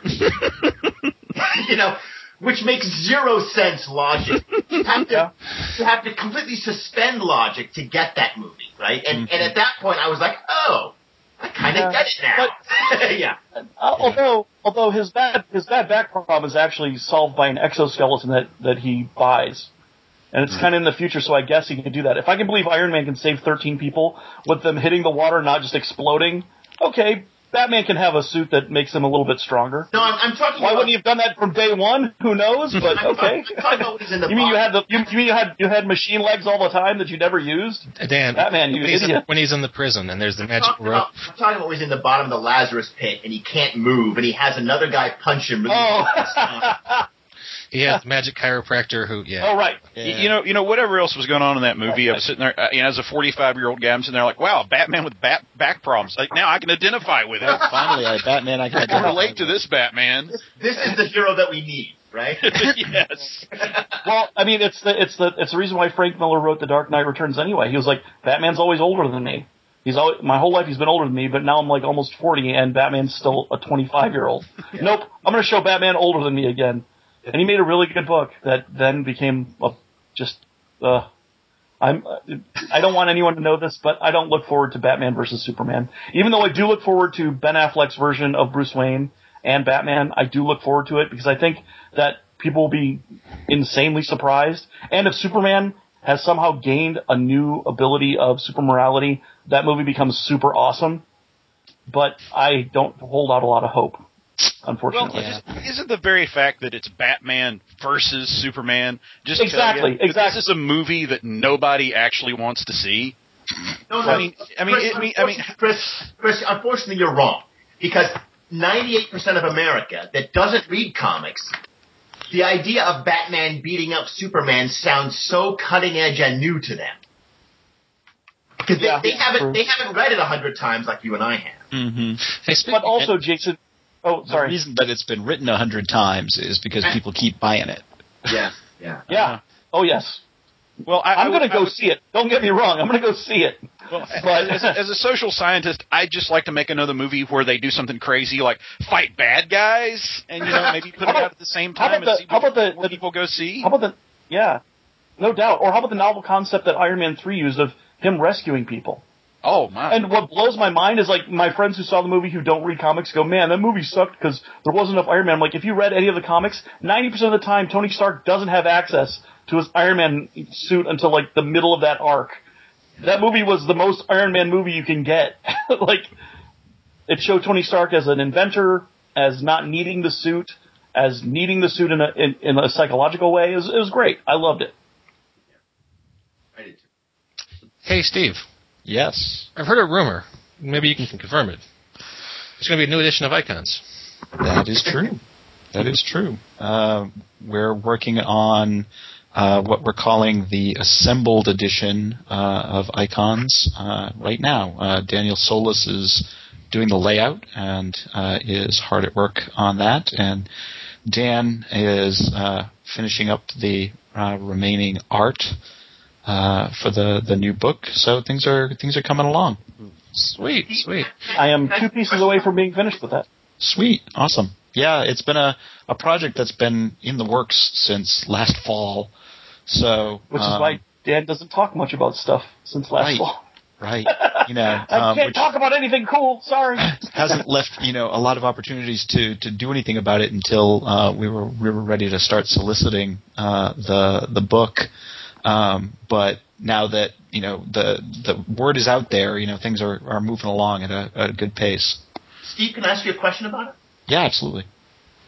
You know, which makes zero sense logic. You have to Yeah. you have to completely suspend logic to get that movie, right? And Mm-hmm. and at that point I was like, oh, I kind of Yeah. get it now. Yeah. Uh, although, although his bad his bad back problem is actually solved by an exoskeleton that, that he buys, and it's kind of in the future. So I guess he can do that. If I can believe Iron Man can save thirteen people with them hitting the water, not just exploding, okay, Batman can have a suit that makes him a little bit stronger. No, I'm, I'm talking Why about. wouldn't he have done that from day one? Who knows? But I'm, okay. I'm talking about when he's in the You mean you box. had the you, you mean you had you had machine legs all the time that you never used? Dan, Batman, you when he's, in, idiot. when he's in the prison and there's the I'm magic talking, rope. about, I'm talking about when he's in the bottom of the Lazarus pit and he can't move and he has another guy punch him really Oh. hard. He has the magic chiropractor who, yeah. Oh right. Y- You know, you know, whatever else was going on in that movie, I was sitting there, uh, you know, as a forty-five-year-old guy, I'm sitting there like, wow, Batman with bat, back problems. Like, now I can identify with it. Finally, I Batman. I can I can relate to this Batman. This is the hero that we need, right? Yes. Well, I mean, it's the it's the it's the reason why Frank Miller wrote The Dark Knight Returns anyway. He was like, Batman's always older than me. He's always, my whole life he's been older than me, but now I'm like almost forty, and Batman's still a twenty-five-year-old. Yeah. Nope, I'm going to show Batman older than me again. And he made a really good book that then became a, just. Uh, I'm. I don't want anyone to know this, but I don't look forward to Batman versus Superman. Even though I do look forward to Ben Affleck's version of Bruce Wayne and Batman, I do look forward to it because I think that people will be insanely surprised. And if Superman has somehow gained a new ability of super morality, that movie becomes super awesome. But I don't hold out a lot of hope, Well, unfortunately. Yeah. just, isn't the very fact that it's Batman versus Superman just Exactly, tell you that exactly. this is a movie that nobody actually wants to see? No, no. I mean- I mean, Chris, I mean- I mean- Chris, Chris, unfortunately, you're wrong because ninety-eight percent of America that doesn't read comics, the idea of Batman beating up Superman sounds so cutting edge and new to them because Yeah, they, they haven't true. they haven't read it a hundred times like you and I have. Mm-hmm. Hey, speak, But also, Jason. Oh, The sorry. reason that it's been written a hundred times is because people keep buying it. Yeah, yeah. Yeah. Oh, yes. Well, I, I'm I going to would- I go would- see it. Don't get me wrong. I'm going to go see it. Well, But- as, a, as a social scientist, I'd just like to make another movie where they do something crazy like fight bad guys, and you know maybe put How it about- out at the same how time about and the- see how what about the- more the- people go see. How about the? Yeah, no doubt. Or how about the novel concept that Iron Man three used of him rescuing people? Oh my! And what blows my mind is like my friends who saw the movie who don't read comics go, man, that movie sucked because there wasn't enough Iron Man. I'm like, if you read any of the comics, ninety percent of the time Tony Stark doesn't have access to his Iron Man suit until like the middle of that arc. That movie was the most Iron Man movie you can get. Like, it showed Tony Stark as an inventor, as not needing the suit, as needing the suit in a in, in a psychological way. It was, it was great. I loved it. I did too. hey, Steve, Yes, I've heard a rumor. Maybe you can confirm it. There's going to be a new edition of Icons. that is true. That is true. Uh, we're working on uh, what we're calling the assembled edition uh, of Icons uh, right now. Uh, Daniel Solis is doing the layout and uh, is hard at work on that, and Dan is uh, finishing up the uh, remaining art uh, for the, the new book. So things are things are coming along. Sweet, sweet. I am two pieces away from being finished with that. Sweet, awesome. Yeah, it's been a, a project that's been in the works since last fall. So, Which is um, why Dan doesn't talk much about stuff since last Right. fall. right, you know, I um, can't which talk about anything cool. Sorry. hasn't left you know a lot of opportunities to, to do anything about it until uh, we were we were ready to start soliciting uh, the the book. Um, but now that you know the the word is out there, you know things are, are moving along at a, at a good pace. Steve, can I ask you a question about it? Yeah, absolutely.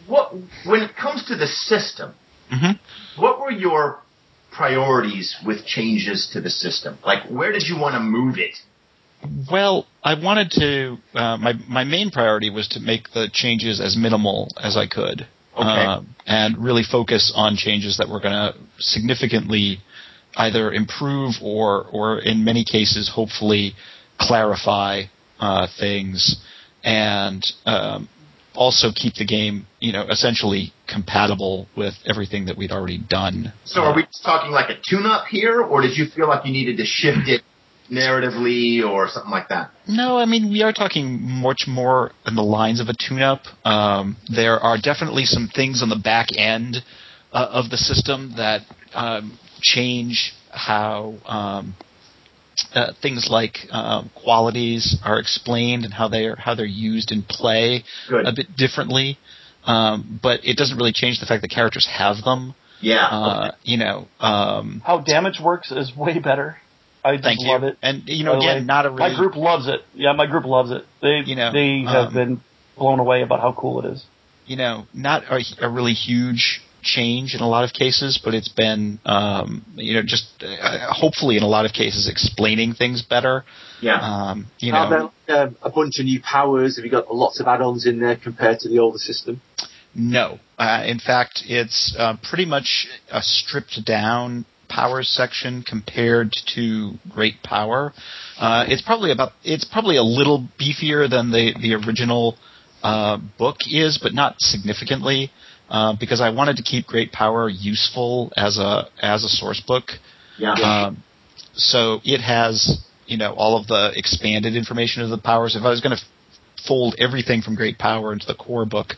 what when it comes to the system, Mm-hmm. what were your priorities with changes to the system? Like, where did you want to move it? Well, I wanted to. Uh, my my main priority was to make the changes as minimal as I could, Okay. uh, and really focus on changes that were going to significantly either improve or, or in many cases, hopefully clarify uh, things, and um, also keep the game, you know, essentially compatible with everything that we'd already done. So, are we talking like a tune-up here, or did you feel like you needed to shift it narratively or something like that? No, I mean, we are talking much more in the lines of a tune-up. Um, there are definitely some things on the back end uh, of the system that um, change how um, uh, things like um, qualities are explained and how they're how they're used in play Good. a bit differently. Um, but it doesn't really change the fact that characters have them. Yeah. Uh, okay. You know. Um, How damage works is way better. I just Thank love you. it. And you know, By the again, way, not a really my group loves it. Yeah, my group loves it. They You know, they have um, been blown away about how cool it is. you know, not a, a really huge change in a lot of cases, but it's been, um, you know, just uh, hopefully in a lot of cases explaining things better. Yeah. Um, you Are know, there um, a bunch of new powers? Have you got lots of add-ons in there compared to the older system? no. Uh, in fact, it's uh, pretty much a stripped down powers section compared to Great Power. Uh, it's probably about it's probably a little beefier than the the original uh, book is, but not significantly, uh, because I wanted to keep Great Power useful as a as a source book. Yeah. Um, so it has, you know, all of the expanded information of the powers. If I was going to f- fold everything from Great Power into the core book,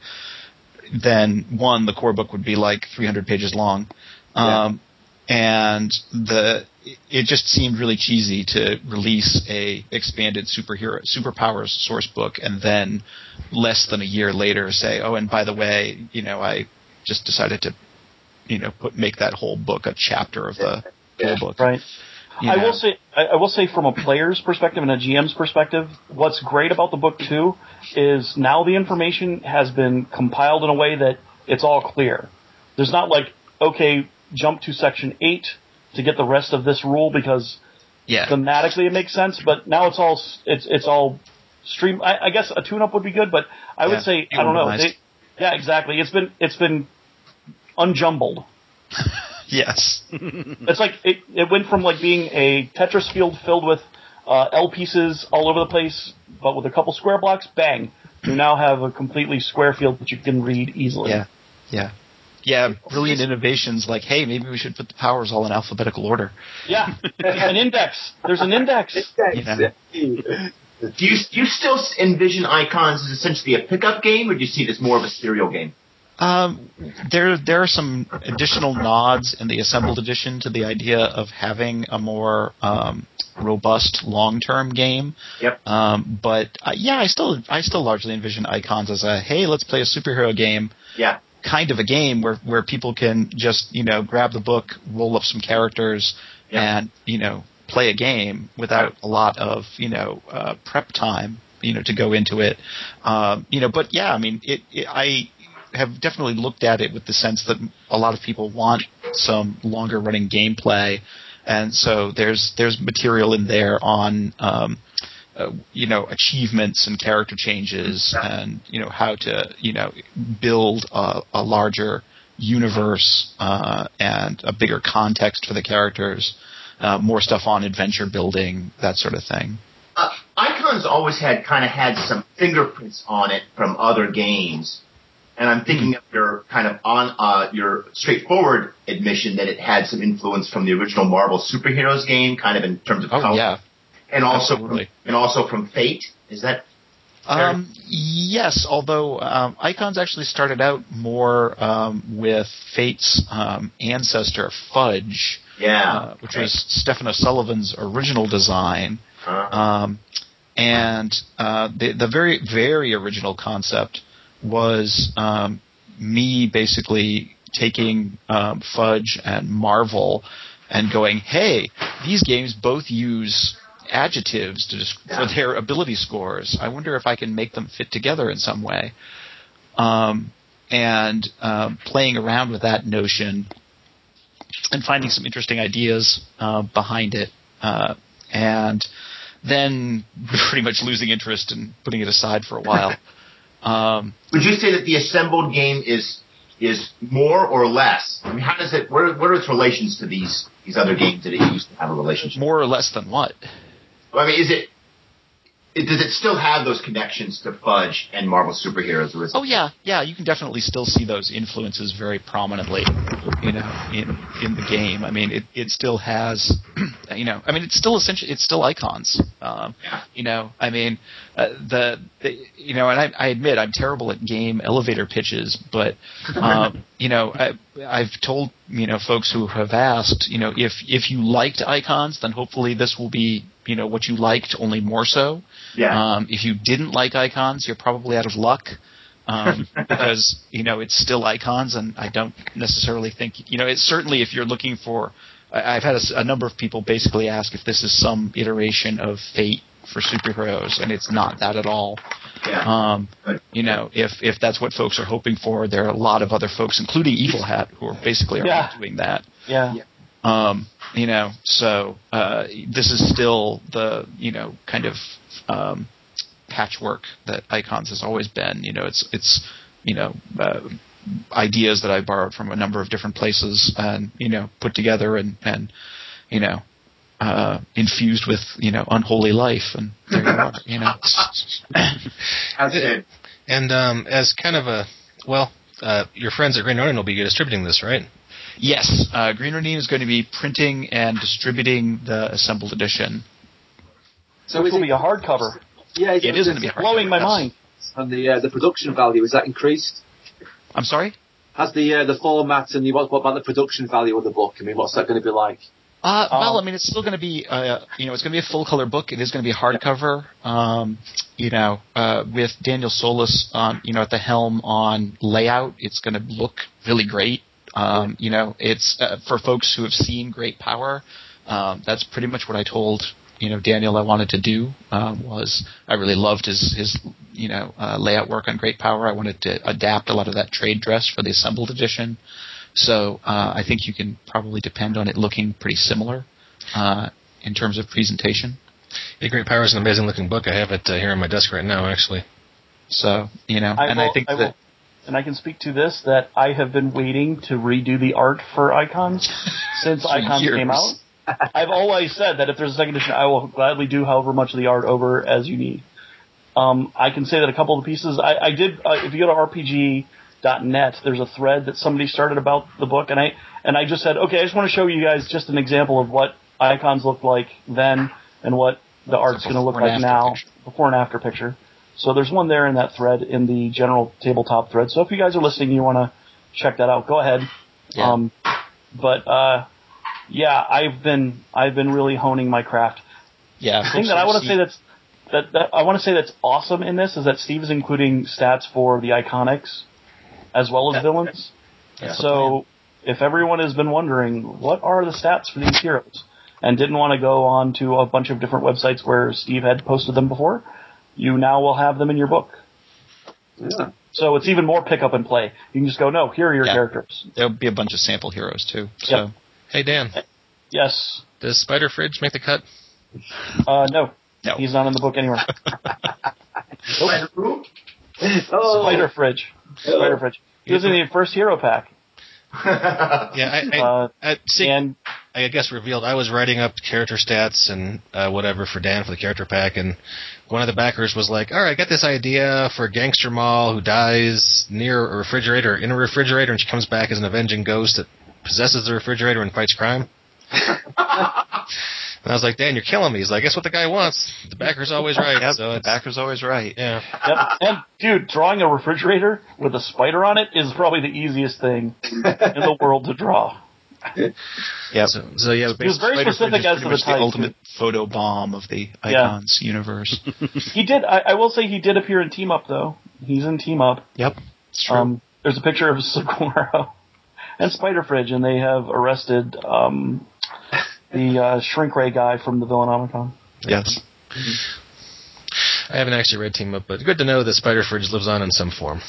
then one, the core book would be like three hundred pages long. Um, And the it just seemed really cheesy to release a expanded superhero superpowers source book and then less than a year later say, oh, and by the way, you know, I just decided to, you know, put make that whole book a chapter of the Yeah. whole book. Right. You I know. will say, I, I will say, from a player's perspective and a G M's perspective, what's great about the book too is now the information has been compiled in a way that it's all clear. There's not like, okay, jump to section eight to get the rest of this rule because yeah. thematically it makes sense. But now it's all it's it's all stream. I, I guess a tune-up would be good, but I would Yeah, say I don't know. organized. They, yeah, exactly. It's been it's been unjumbled. Yes. It's like it, it went from like being a Tetris field filled with uh, L pieces all over the place, but with a couple square blocks. Bang! You now have a completely square field that you can read easily. Yeah. Yeah. Yeah, brilliant innovations like, hey, maybe we should put the powers all in alphabetical order. Yeah, an index. There's an index. You know. Do you do you still envision Icons as essentially a pickup game, or do you see it as more of a serial game? Um, there there are some additional nods in the assembled edition to the idea of having a more um, robust long-term game. Yep. Um, but uh, yeah, I still I still largely envision Icons as a hey, let's play a superhero game. Yeah. Kind of a game where where people can just, you know, grab the book, roll up some characters, Yeah. and, you know, play a game without a lot of, you know, uh, prep time, you know, to go into it. Um, you know, but yeah, I mean, it, it I have definitely looked at it with the sense that a lot of people want some longer running gameplay, and so there's there's material in there on um, uh, you know, achievements and character changes, and you know how to, you know, build a, a larger universe uh, and a bigger context for the characters. Uh, more stuff on adventure building, that sort of thing. Uh, Icons always had kind of had some fingerprints on it from other games. And I'm thinking of your kind of on uh, your straightforward admission that it had some influence from the original Marvel Superheroes game, kind of in terms of Oh color, yeah, and also absolutely. from, and also from Fate. Is that fair? Um, yes, although um, Icons actually started out more um, with Fate's um, ancestor Yeah, Fudge, uh, which okay. was Stephen Sullivan's original design. Uh-huh. Um, and uh, the the very very original concept was um, me basically taking um, Fudge and Marvel and going, hey, these games both use adjectives to desc- Yeah. for their ability scores. I wonder if I can make them fit together in some way. Um, and um, playing around with that notion and finding some interesting ideas uh, behind it, uh, and then pretty much losing interest and putting it aside for a while. Um, Would you say that the assembled game is is more or less? I mean, how does it? What are, what are its relations to these these other games that it used to have a relationship? more or less than what? Well, I mean, is it, it? Does it still have those connections to Fudge and Marvel Superheroes? Or is it, Oh yeah, yeah. You can definitely still see those influences very prominently, you know, in in the game. I mean, it, it still has, you know, I mean, it's still essentially it's still icons. Um, Yeah. You know, I mean, uh, the, the you know, and I, I admit I'm terrible at game elevator pitches, but um, you know, I, I've told you know folks who have asked, you know, if if you liked icons, then hopefully this will be you know what you liked, only more so. Yeah. Um, if you didn't like icons, you're probably out of luck. Um, because you know it's still icons, and I don't necessarily think you know. It's certainly if you're looking for. I, I've had a, s- a number of people basically ask if this is some iteration of Fate for superheroes, and it's not that at all. Yeah. Um, you know, if if that's what folks are hoping for, there are a lot of other folks, including Evil Hat, who are basically already Yeah. doing that. Yeah. Yeah. Um, you know, so uh, this is still the you know kind of um, patchwork that Icons has always been. You know, it's it's you know uh, ideas that I borrowed from a number of different places and you know put together and and you know uh, infused with you know unholy life, and there you are. You know, That's it. And um, as kind of a well, uh, your friends at Green Ronin will be distributing this, right? yes, uh, Green Ronin is going to be printing and distributing the assembled edition. So Which is will it, be a hardcover. yeah, It is going to be a Blowing my hardcover, yes. mind. And the uh, the production value, is that increased? I'm sorry. Has the uh, the format and the what, what about the production value of the book? I mean, what's that going to be like? Uh, well, Um, I mean, it's still going to be, uh, you know, it's going to be a full color book. It is going to be a hardcover, um, you know, uh, with Daniel Solis on, you know, at the helm on layout. It's going to look really great. Um, you know, it's uh, for folks who have seen Great Power. Um, that's pretty much what I told, you know, Daniel I wanted to do. Um, was I really loved his his, you know, uh, layout work on Great Power. I wanted to adapt a lot of that trade dress for the assembled edition. So uh, I think you can probably depend on it looking pretty similar uh, in terms of presentation. Yeah, Great Power is an amazing looking book. I have it uh, here on my desk right now, actually. So you know, I and will, I think I that will, and I can speak to this that I have been waiting to redo the art for Icons since For Icons years. came out. I've always said that if there's a second edition, I will gladly do however much of the art over as you need. Um, I can say that a couple of the pieces I, I did. Uh, if you go to R P G dot net, there's a thread that somebody started about the book, and I and I just said, okay, I just want to show you guys just an example of what Icons looked like then and what the art's going to look before and like after now, picture. before and after picture. So there's one there in that thread in the general tabletop thread. So if you guys are listening, you want to check that out, go ahead. Yeah. Um, but uh, yeah, I've been I've been really honing my craft. yeah, The thing that I want to say that's that, that I want to say that's awesome in this is that Steve is including stats for the iconics as well as villains. That's the So if everyone has been wondering what are the stats for these heroes and didn't want to go on to a bunch of different websites where Steve had posted them before, you now will have them in your book. Yeah. So it's even more pick up and play. You can just go, no, here are your Yeah. characters. there'll be a bunch of sample heroes too. So Yep. Hey, Dan, Yes. does Spider Fridge make the cut? Uh, no. No. He's not in the book anywhere. Spider Who? Oh, Spider Fridge. Spider Fridge. He was in the first hero pack. Yeah, I, I, Uh, I see. and I guess revealed I was writing up character stats and uh, whatever for Dan for the character pack, and one of the backers was like, "All right, I got this idea for a gangster moll who dies near a refrigerator, in a refrigerator, and she comes back as an avenging ghost that possesses the refrigerator and fights crime." And I was like, "Dan, you're killing me." He's like, "Guess what the guy wants? The backer's always right." Yep, so the it's, backer's always right. yeah. Yep. And dude, drawing a refrigerator with a spider on it is probably the easiest thing in the world to draw. Yep. So, so yeah, He was very Spider specific Fridge is as pretty to the much the type. ultimate photo bomb of the Icons universe. He did. I, I will say he did appear in Team Up though. He's in Team Up. Yep, it's true. Um, there's a picture of Saguaro and Spider Fridge, and they have arrested um, the uh, Shrink Ray guy from the Villainomicon. yes. I haven't actually read Team Up, but good to know that Spider Fridge lives on in some form.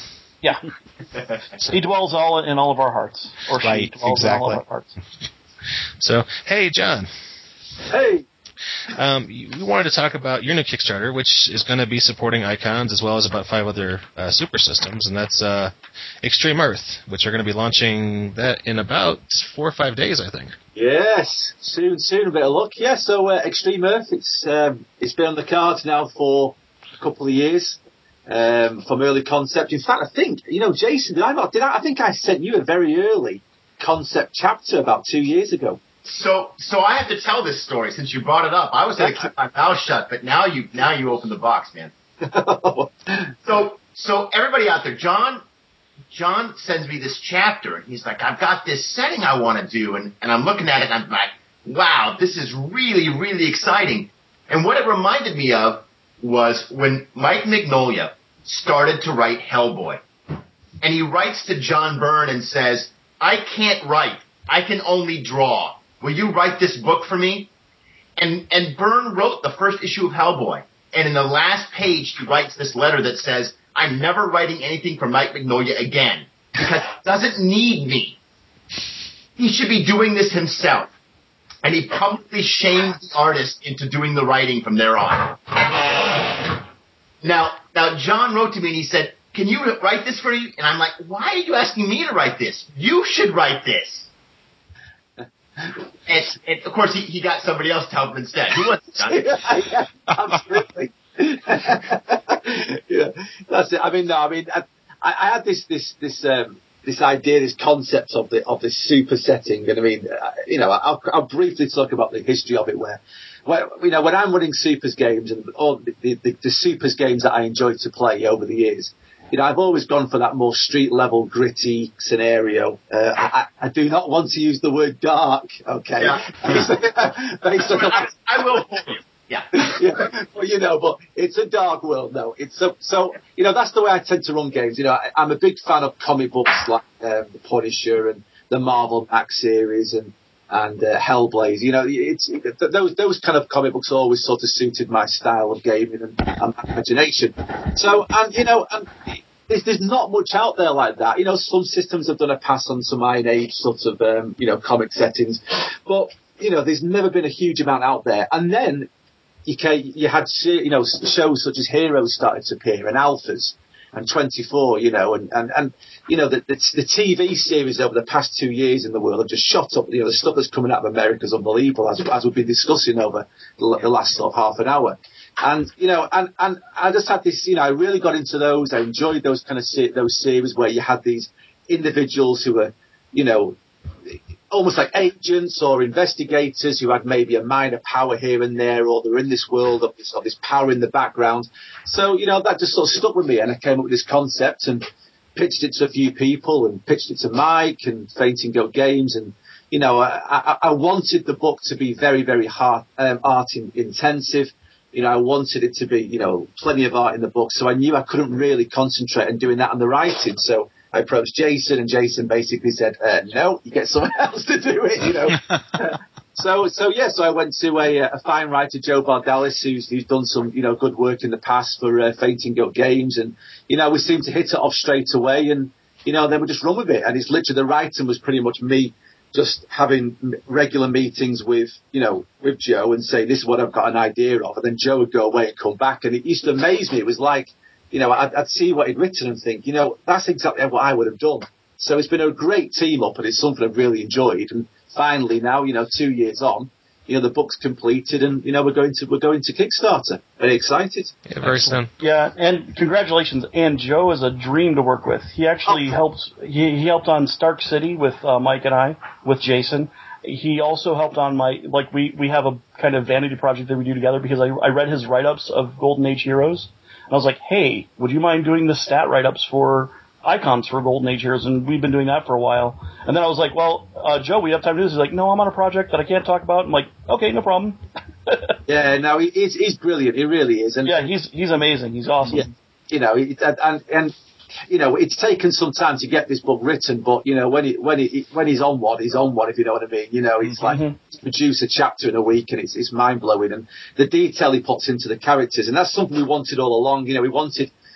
Yeah. He dwells all in all of our hearts. Or Right, she dwells exactly. in all of our hearts. So, hey, John. Hey. Um, we wanted to talk about your new Kickstarter, which is going to be supporting Icons as well as about five other uh, super systems, and that's uh, Extreme Earth, which are going to be launching that in about four or five days, I think. Yes, soon, soon, a bit of luck. Yeah, so uh, Extreme Earth, it's um, it's been on the cards now for a couple of years. Um, from early concept. In fact, I think you know, Jason. Did I not? Did I? I think I sent you a very early concept chapter about two years ago. So, so I have to tell this story since you brought it up. I was going to keep my mouth shut, but now you, now you open the box, man. so, so everybody out there, John, John sends me this chapter, and he's like, "I've got this setting I want to do," and, and I'm looking at it, and I'm like, "Wow, this is really, really exciting." And what it reminded me of was when Mike Mignola started to write Hellboy, and he writes to John Byrne and says, "I can't write. I can only draw. Will you write this book for me?" And and Byrne wrote the first issue of Hellboy. And in the last page, he writes this letter that says, "I'm never writing anything for Mike Mignola again because he doesn't need me. He should be doing this himself." And he publicly shamed the artist into doing the writing from there on. Now, now John wrote to me and he said, "Can you write this for you?" And I'm like, "Why are you asking me to write this? You should write this." And, and of course, he, he got somebody else to help him instead. Who was it, John? Yeah, absolutely. Yeah, that's it. I mean, no, I mean, I, I had this this this um, this idea, this concept of the of this super setting, and I mean, uh, you know, I'll, I'll briefly talk about the history of it. Where, where you know, when I'm running supers games and all the, the, the supers games that I enjoyed to play over the years. You know, I've always gone for that more street level, gritty scenario. Uh, I, I do not want to use the word dark. Okay, Yeah. Based on I, I will for you. Yeah. Yeah, well, you know, but it's a dark world, though. It's so, so, you know, that's the way I tend to run games. You know, I, I'm a big fan of comic books like um, The Punisher and the Marvel Max series and and uh, Hellblaze. You know, it's it, those those kind of comic books always sort of suited my style of gaming and, and imagination. So, and you know, and there's, there's not much out there like that. You know, some systems have done a pass on some Iron Age sort of um, you know comic settings, but you know, there's never been a huge amount out there. And then you can, you had you know shows such as Heroes started to appear and Alphas and twenty-four, you know, and and, and you know the, the the T V series over the past two years in the world have just shot up. You know, the stuff that's coming out of America is unbelievable, as as we've been discussing over the, the last sort of half an hour. And you know, and and I just had this, you know, I really got into those. I enjoyed those kind of se- those series where you had these individuals who were, you know, almost like agents or investigators who had maybe a minor power here and there, or they're in this world of this, of this power in the background. So, you know, that just sort of stuck with me, and I came up with this concept and pitched it to a few people and pitched it to Mike and Fainting Goat Games. And, you know, I, I, I wanted the book to be very, very hard, um, art in, intensive. You know, I wanted it to be, you know, plenty of art in the book. So I knew I couldn't really concentrate on doing that on the writing. So I approached Jason, and Jason basically said, uh, "No, you get someone else to do it." You know, so so yeah. So I went to a, a fine writer, Joe Bardalis, who's who's done some you know good work in the past for uh, Fainting Goat Games, and you know we seemed to hit it off straight away, and you know then we just run with it. And it's literally the writing was pretty much me just having regular meetings with you know with Joe and say, "This is what I've got an idea of," and then Joe would go away and come back, and it used to amaze me. It was like, you know, I'd, I'd see what he'd written and think, you know, that's exactly what I would have done. So it's been a great team up, and it's something I've really enjoyed. And finally, now, you know, two years on, you know, the book's completed, and you know, we're going to we're going to Kickstarter. Very excited. Yeah, very soon. Yeah, and congratulations. And Joe is a dream to work with. He actually Oh. helped. He, he helped on Stark City with uh, Mike and I, with Jason. He also helped on my like we we have a kind of vanity project that we do together, because I I read his write ups of Golden Age Heroes. And I was like, "Hey, would you mind doing the stat write-ups for icons for Golden Age Heroes?" And we've been doing that for a while. And then I was like, "Well, uh, Joe, we have time to do this." He's like, "No, I'm on a project that I can't talk about." I'm like, "Okay, no problem." Yeah, no, he, he's he's brilliant. He really is. And Yeah, he's he's amazing. He's awesome. yeah, you know, it, and and you know, it's taken some time to get this book written, but you know, when it when it when he's on one, he's on one. If you know what I mean, you know, it's like Mhm. to produce a chapter in a week, and it's it's mind blowing, and the detail he puts into the characters, and that's something we wanted all along. You know, we wanted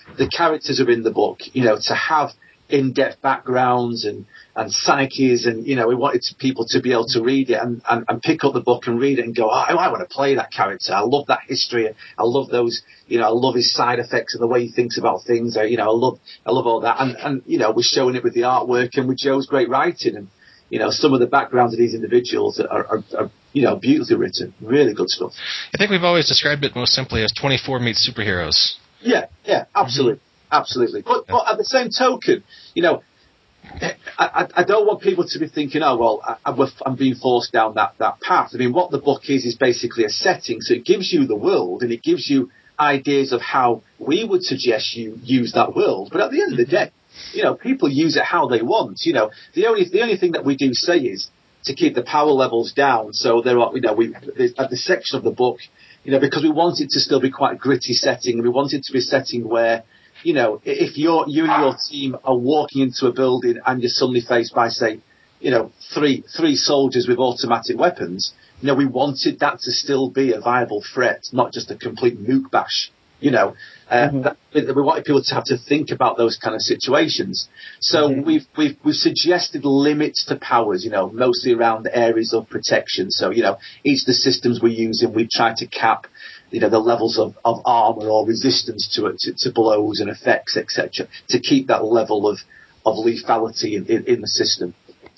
the characters are in the book, you know, to have in-depth backgrounds and, and psyches, and, you know, we wanted people to be able to read it and, and, and pick up the book and read it and go, oh, I want to play that character. I love that history. I love those, you know, I love his side effects and the way he thinks about things. I, you know, I love, I love all that. And, and, you know, we're showing it with the artwork and with Joe's great writing. And, you know, some of the backgrounds of these individuals are, are, are you know, beautifully written. Really good stuff. I think we've always described it most simply as twenty-four meets superheroes. Yeah, yeah, absolutely. Mm-hmm. Absolutely. But, yeah. but at the same token, you know, I, I, I don't want people to be thinking, oh, well, I, I'm being forced down that, that path. I mean, what the book is, is basically a setting. So it gives you the world and it gives you ideas of how we would suggest you use that world. But at the end of the day, you know, people use it how they want. You know, the only, the only thing that we do say is to keep the power levels down. So there are, you know, we, at the section of the book, you know, because we want it to still be quite a gritty setting. And we want it to be a setting where, you know, if you're, you and your team are walking into a building and you're suddenly faced by, say, you know, three, three soldiers with automatic weapons, you know, we wanted that to still be a viable threat, not just a complete nuke bash, you know. Uh, mm-hmm. that, we wanted people to have to think about those kind of situations. So mm-hmm. we've, we've, we've suggested limits to powers, you know, mostly around areas of protection. So, you know, each of the systems we're using, we've tried to cap, you know, the levels of, of armor or resistance to it, to, to blows and effects, et cetera, to keep that level of, of lethality in, in, in the system.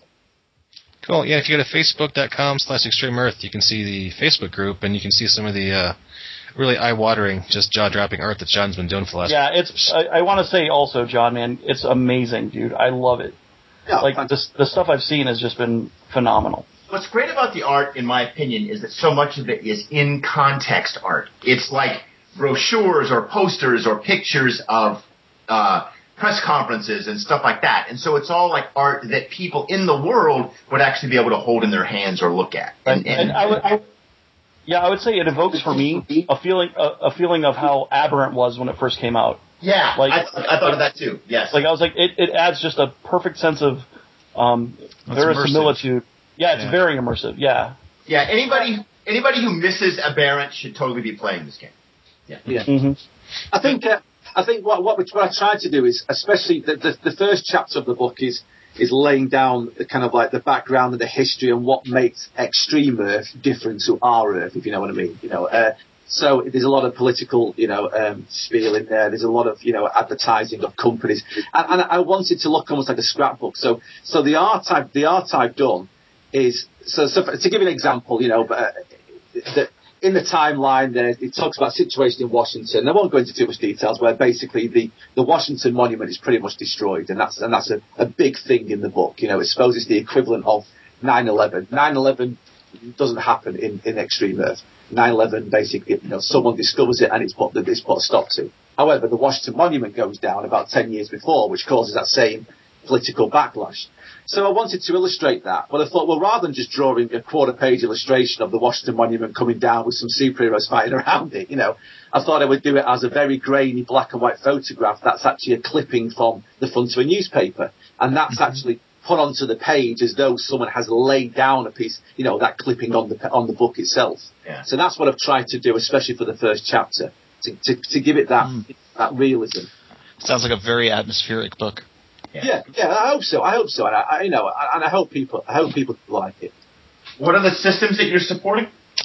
Cool. Yeah, if you go to facebook.com slash Extreme Earth, you can see the Facebook group, and you can see some of the uh, really eye-watering, just jaw-dropping art that John's been doing for the last Yeah, it's. I, I want to say also, John, man, it's amazing, dude. I love it. Yeah, like, the, the stuff I've seen has just been phenomenal. What's great about the art, in my opinion, is that so much of it is in context art. It's like brochures or posters or pictures of uh, press conferences and stuff like that. And so it's all like art that people in the world would actually be able to hold in their hands or look at. And, and, and I would, I, yeah, I would say it evokes for me a feeling a, a feeling of how Aberrant was when it first came out. Yeah, like, I, I thought of that too. Yes. Like I was like, it, it adds just a perfect sense of um, verisimilitude. Yeah, it's yeah. very immersive. Yeah. Yeah. Anybody, anybody who misses Aberrant should totally be playing this game. Yeah. Yeah. Mm-hmm. I think. Uh, I think what what, we, what I tried to do is, especially the, the the first chapter of the book is is laying down the kind of like the background and the history and what makes Extreme Earth different to our Earth, if you know what I mean. You know. Uh, So there's a lot of political, you know, um, spiel in there. There's a lot of, you know, advertising of companies, and, and I wanted to look almost like a scrapbook. So, so the art I've the art I've done is so. so for, to give you an example, you know, uh, the, in the timeline there, it talks about situation in Washington. I won't go into too much details. Where basically the, the Washington Monument is pretty much destroyed, and that's and that's a, a big thing in the book. You know, I suppose it's the equivalent of nine eleven. nine eleven doesn't happen in, in Extreme Earth. nine eleven, basically, you know, someone discovers it and it's put, it's put a stop to. However, the Washington Monument goes down about ten years before, which causes that same political backlash. So I wanted to illustrate that, but I thought, well, rather than just drawing a quarter-page illustration of the Washington Monument coming down with some superheroes fighting around it, you know, I thought I would do it as a very grainy black and white photograph that's actually a clipping from the front of a newspaper, and that's mm-hmm. actually put onto the page as though someone has laid down a piece, you know, that clipping on the on the book itself. Yeah. So that's what I've tried to do, especially for the first chapter, to to, to give it that mm. that realism. Sounds like a very atmospheric book. Yeah, yeah, yeah I hope so. I hope so, and I, I you know, and I hope people, I hope people like it. What are the systems that you're supporting?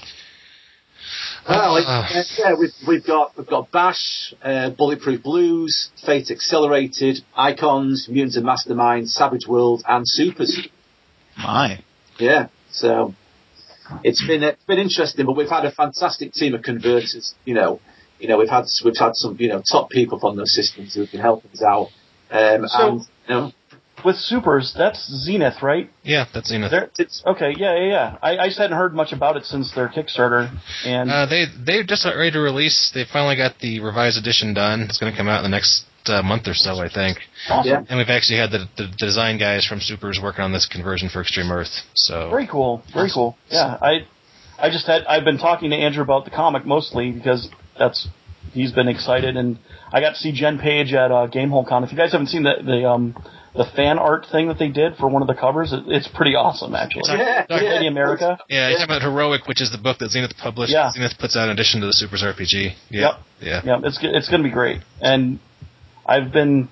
Well, uh, yeah, we've we've got we've got Bash, uh, Bulletproof Blues, Fate Accelerated, Icons, Mutants and Masterminds, Savage World, and Supers. My, yeah. So it's been it's been interesting, but we've had a fantastic team of converters. You know, you know, we've had we've had some you know top people from those systems who've been helping us out. Um, so, and you know. With Supers, that's Zenith, right? Yeah, that's Zenith. They're, it's, okay, yeah, yeah, yeah. I, I just hadn't heard much about it since their Kickstarter. And uh, they they're just ready to release. They finally got the revised edition done. It's going to come out in the next uh, month or so, I think. Awesome. Yeah. And we've actually had the, the design guys from Supers working on this conversion for Extreme Earth. So very cool, very cool. Yeah, I I just had I've been talking to Andrew about the comic mostly because that's he's been excited, and I got to see Jen Page at uh, Gamehole Con. If you guys haven't seen the the um. the fan art thing that they did for one of the covers, it, it's pretty awesome, actually. Yeah, yeah. Lady America. Yeah, you're talking about Heroic, which is the book that Zenith published. Yeah. Zenith puts out in addition to the Supers R P G. Yeah. Yep. Yeah. Yeah, it's it's going to be great. And I've been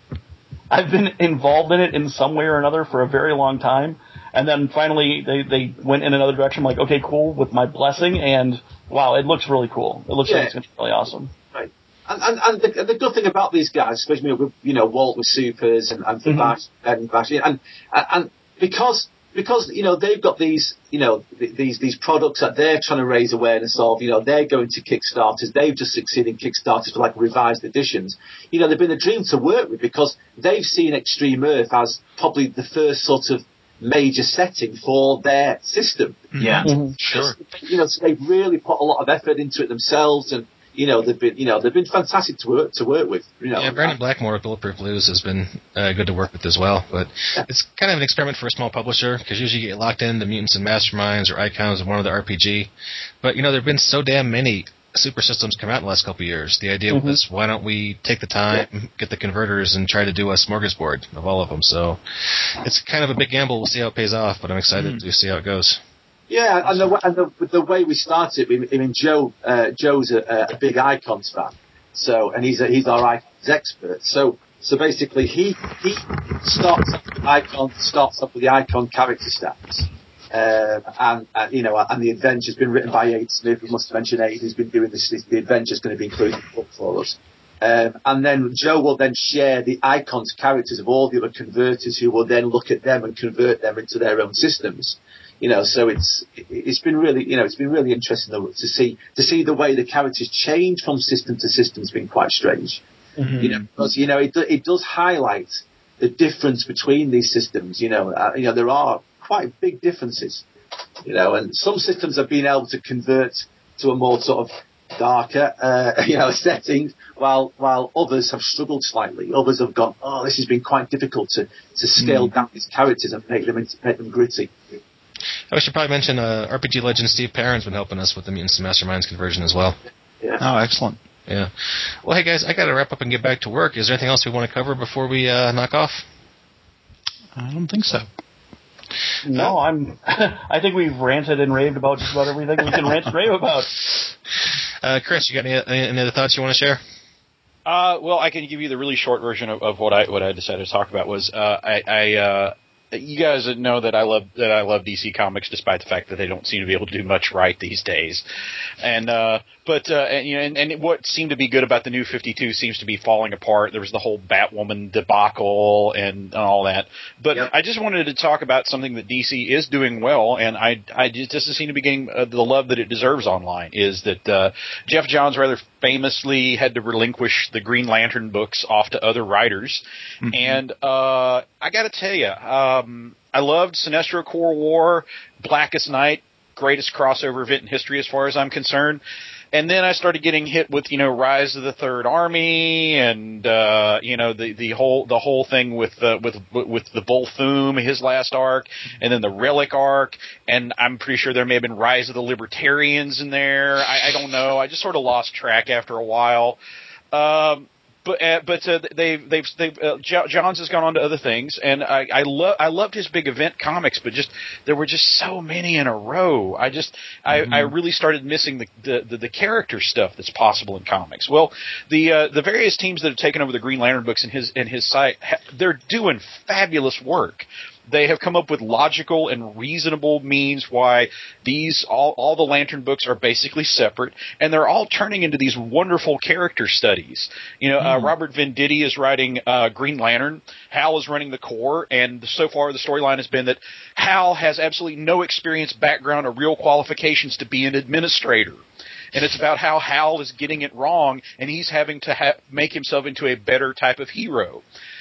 I've been involved in it in some way or another for a very long time, and then finally they, they went in another direction. I'm like, okay, cool, with my blessing, and wow, it looks really cool. It looks Yeah. like it's going to be really awesome. Right. And, and, and the, the good thing about these guys, especially with, you know, Walt with Supers and, and for Mhm. Bash, and Bash, and, and, and because, because, you know, they've got these, you know, th- these, these products that they're trying to raise awareness of, you know, they're going to Kickstarters, they've just succeeded in Kickstarters for like revised editions. You know, they've been a dream to work with because they've seen Extreme Earth as probably the first sort of major setting for their system. Yeah. Mm-hmm. Sure. You know, so they've really put a lot of effort into it themselves, and you know, they've been, you know, they've been fantastic to work to work with. You know, Yeah, Brandon Blackmore with Bulletproof Blues has been uh, good to work with as well. But it's kind of an experiment for a small publisher because usually you get locked into Mutants and Masterminds or Icons or one of the R P G. But you know, there've been so damn many super systems come out in the last couple of years. The idea Mhm. was, why don't we take the time, get the converters, and try to do a smorgasbord of all of them? So it's kind of a big gamble. We'll see how it pays off, but I'm excited Mm. to see how it goes. Yeah, and the and the, the way we started, I mean, Joe uh, Joe's a, a big Icons fan, so and he's a, he's our Icons expert. So so basically, he he starts off with Icon starts off with the Icon character stats, um, and, and you know, and the adventure's been written by Aid Smith. We must mention Aid, who's been doing this. The adventure's going to be included in the book for us. Um, and then Joe will then share the Icons characters of all the other converters, who will then look at them and convert them into their own systems. You know, so it's it's been really, you know, it's been really interesting to see to see the way the characters change from system to system has been quite strange. Mm-hmm. You know, because you know it it does highlight the difference between these systems. You know, uh, you know there are quite big differences. You know, and some systems have been able to convert to a more sort of darker, uh, you know, setting, while while others have struggled slightly. Others have gone, oh, this has been quite difficult to to scale Mm. down these characters and make them into, make them gritty. I should probably mention uh, R P G legend Steve Perrin's been helping us with the Mutants and Masterminds conversion as well. Yeah. Oh, excellent. Yeah. Well, hey guys, I got to wrap up and get back to work. Is there anything else we want to cover before we uh, knock off? I don't think so. No, I'm. I think we've ranted and raved about just about everything we can rant and rave about. Uh, Chris, you got any, any other thoughts you want to share? Uh, well, I can give you the really short version of, of what I what I decided to talk about. Was uh, I, I uh, you guys know that I love that I love D C Comics, despite the fact that they don't seem to be able to do much right these days. And uh, but uh, and, you know, and, and what seemed to be good about the New fifty-two seems to be falling apart. There was the whole Batwoman debacle and, and all that. But Yep. I just wanted to talk about something that D C is doing well, and I I just doesn't seem to be getting uh, the love that it deserves online. Is that uh, Jeff Johns rather famously had to relinquish the Green Lantern books off to other writers, Mhm. and uh, I got to tell you, um, I loved Sinestro Corps War, Blackest Night, greatest crossover event in history as far as I'm concerned. And then I started getting hit with, you know, Rise of the Third Army, and uh, you know the the whole the whole thing with uh, with with the Volthoom, his last arc, and then the Relic arc, and I'm pretty sure there may have been Rise of the Libertarians in there. I, I don't know. I just sort of lost track after a while. Um, But uh, but uh, they've they've they've uh, Johns has gone on to other things, and I I love I loved his big event comics, but just there were just so many in a row. I just Mm-hmm. I, I really started missing the, the the the character stuff that's possible in comics. Well, the uh, the various teams that have taken over the Green Lantern books in his in his site, they're doing fabulous work. They have come up with logical and reasonable means why these all all the Lantern books are basically separate, and they're all turning into these wonderful character studies. You know, uh, Mm. Robert Venditti is writing uh, Green Lantern. Hal is running the Corps, and so far the storyline has been that Hal has absolutely no experience, background, or real qualifications to be an administrator. And it's about how Hal is getting it wrong, and he's having to ha- make himself into a better type of hero.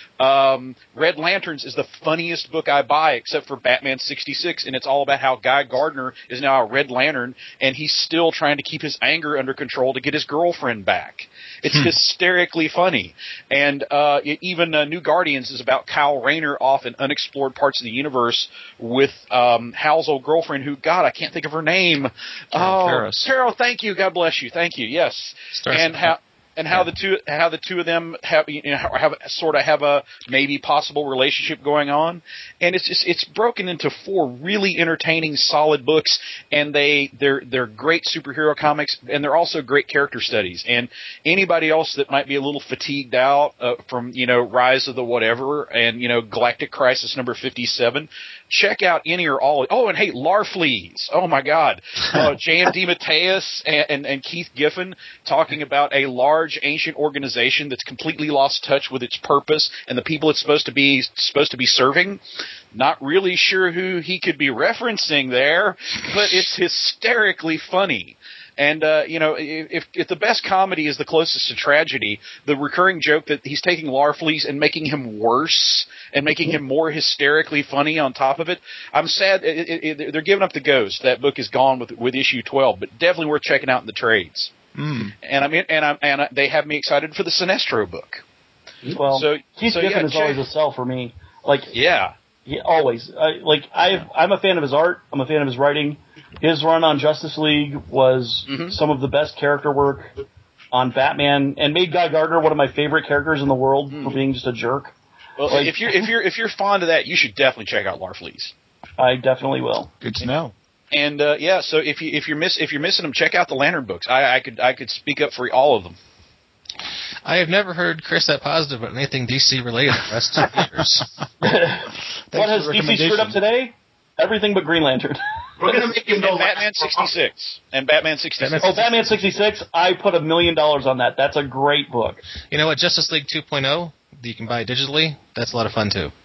Um, Red Lanterns is the funniest book I buy, except for Batman sixty-six, and it's all about how Guy Gardner is now a Red Lantern, and he's still trying to keep his anger under control to get his girlfriend back. It's Hmm. hysterically funny. And uh, even uh, New Guardians is about Kyle Rayner off in unexplored parts of the universe with um, Hal's old girlfriend, who, God, I can't think of her name. Carol oh, Ferris. Carol, thank you. God bless you. Thank you. Yes. Stars and how... and how Yeah. the two how the two of them have you know have sort of have a maybe possible relationship going on, and it's just it's broken into four really entertaining, solid books, and they they're they're great superhero comics, and they're also great character studies. And anybody else that might be a little fatigued out uh, from you know Rise of the Whatever and you know Galactic Crisis number fifty-seven, check out any or all. Oh, and hey, Larfleeze! Oh my God, uh, J M D Mateus and, and and Keith Giffen talking about a large ancient organization that's completely lost touch with its purpose and the people it's supposed to be supposed to be serving. Not really sure who he could be referencing there, but it's hysterically funny. And, uh, you know, if, if the best comedy is the closest to tragedy, the recurring joke that he's taking Larfleeze and making him worse and making him more hysterically funny on top of it, I'm sad. It, it, it, they're giving up the ghost. That book is gone with with issue twelve, but definitely worth checking out in the trades. Mm. And I mean, and I and I, they have me excited for the Sinestro book. Well, So- Keith so, Giffen yeah, is always check- a sell for me. Like, Yeah. he always. I, like, I, I'm a fan of his art. I'm a fan of his writing. His run on Justice League was Mhm. some of the best character work on Batman, and made Guy Gardner one of my favorite characters in the world Mm. for being just a jerk. Well, Like- if you're if you're if you're fond of that, you should definitely check out Larfleeze. I definitely will. Good to know. And uh, yeah, so if you if you're miss if you're missing them, check out the Lantern books. I, I could I could speak up for all of them. I have never heard Chris that positive about anything D C related the last two years. What has for the D C screwed up recommendation. today? Everything but Green Lantern. We're gonna make him go And Batman sixty-six. And Batman sixty-six. Oh, Batman sixty-six, I put a million dollars on that. That's a great book. You know what? Justice League two point oh, that you can buy digitally, that's a lot of fun too.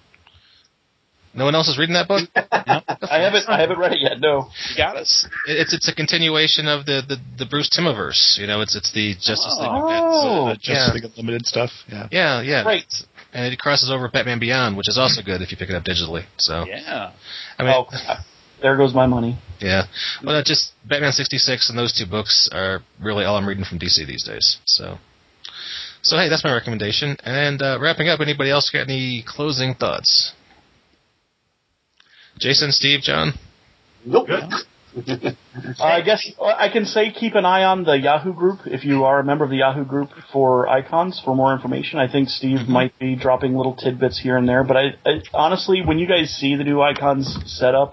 No one else is reading that book? I haven't I haven't read it yet, no. You got us. It's it's a continuation of the, the, the Bruce Timmiverse. You know, it's it's the Justice League Oh. events. The Justice Yeah. League Unlimited stuff. Yeah. Yeah, yeah. Great. And it crosses over with Batman Beyond, which is also good if you pick it up digitally. So Yeah. I mean, Oh, there goes my money. yeah. Well, no, just Batman sixty-six and those two books are really all I'm reading from D C these days. So, so hey, that's my recommendation. And uh, wrapping up, anybody else got any closing thoughts? Jason, Steve, John? Nope. Uh, I guess I can say keep an eye on the Yahoo group if you are a member of the Yahoo group for icons for more information. I think Steve Mm-hmm. might be dropping little tidbits here and there, but I, I honestly, when you guys see the new icons set up,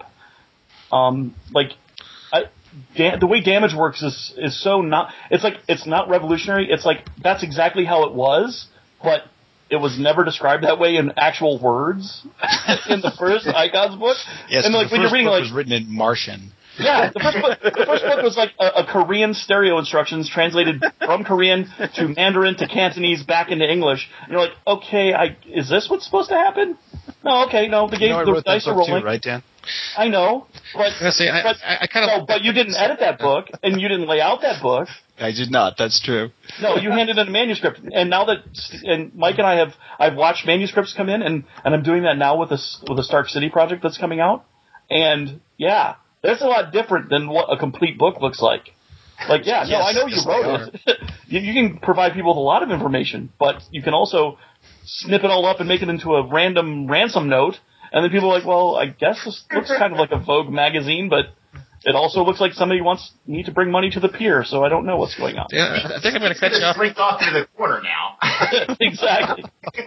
um, like I, da- the way Damage works is is so not. It's like it's not revolutionary. It's like that's exactly how it was, but it was never described that way in actual words in the first icons book. Yes, and like the when first you're reading book like was written in Martian. yeah, the first book, the first book was like a, a Korean stereo instructions translated from Korean to Mandarin to Cantonese back into English. And you're like, okay, I is this what's supposed to happen? No, okay, no, the You game, know, I the wrote that dice are book rolling. too, right, Dan? I know, but I was gonna say, I, but, I, I kind of. no, but you didn't edit that book, and you didn't lay out that book. I did not. That's true. No, you handed in a manuscript, and now that and Mike and I have I've watched manuscripts come in, and, and I'm doing that now with this with the Stark City project that's coming out, and yeah, that's a lot different than what a complete book looks like. Like, yeah, no, Yes, I know you yes, wrote it. you, you can provide people with a lot of information, but you can also snip it all up and make it into a random ransom note, and then people are like, well, I guess this looks kind of like a Vogue magazine, but it also looks like somebody wants me to bring money to the pier, so I don't know what's going on. Yeah, I think I'm going to cut He's you gonna off. shrink off into the corner now. Exactly.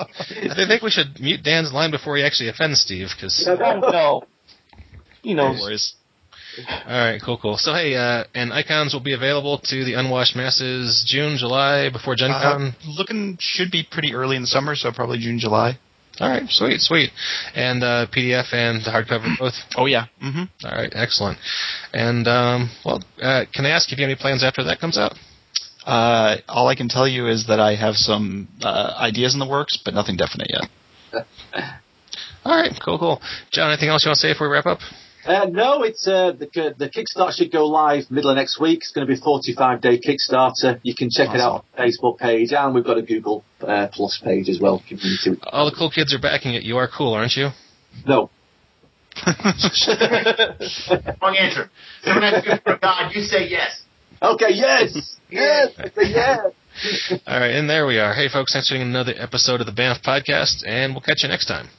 I think we should mute Dan's line before he actually offends Steve, because. Oh, no. He No knows. worries. All right, cool, cool. So, hey, uh, and icons will be available to the unwashed masses June, July, before Gen Con. Uh, looking should be pretty early in the summer, so probably June, July. All right, sweet, sweet. And uh, P D F and the hardcover both? Oh, yeah. Mm-hmm. All right, excellent. And, um, well, uh, can I ask if you have any plans after that comes out? Uh, all I can tell you is that I have some uh, ideas in the works, but nothing definite yet. All right, cool, cool. John, anything else you want to say before we wrap up? Uh, no, it's uh, the the Kickstart should go live middle of next week. It's going to be a forty-five day Kickstarter. You can check it out on the Facebook page, and we've got a Google uh, Plus page as well. Community. All the cool kids are backing it. You are cool, aren't you? No. Wrong answer. Someone has to for God. You say yes. Okay. Yes. Yes. I say yes. All right, and there we are. Hey, folks, thanks for tuning in another episode of the Banff Podcast, and we'll catch you next time.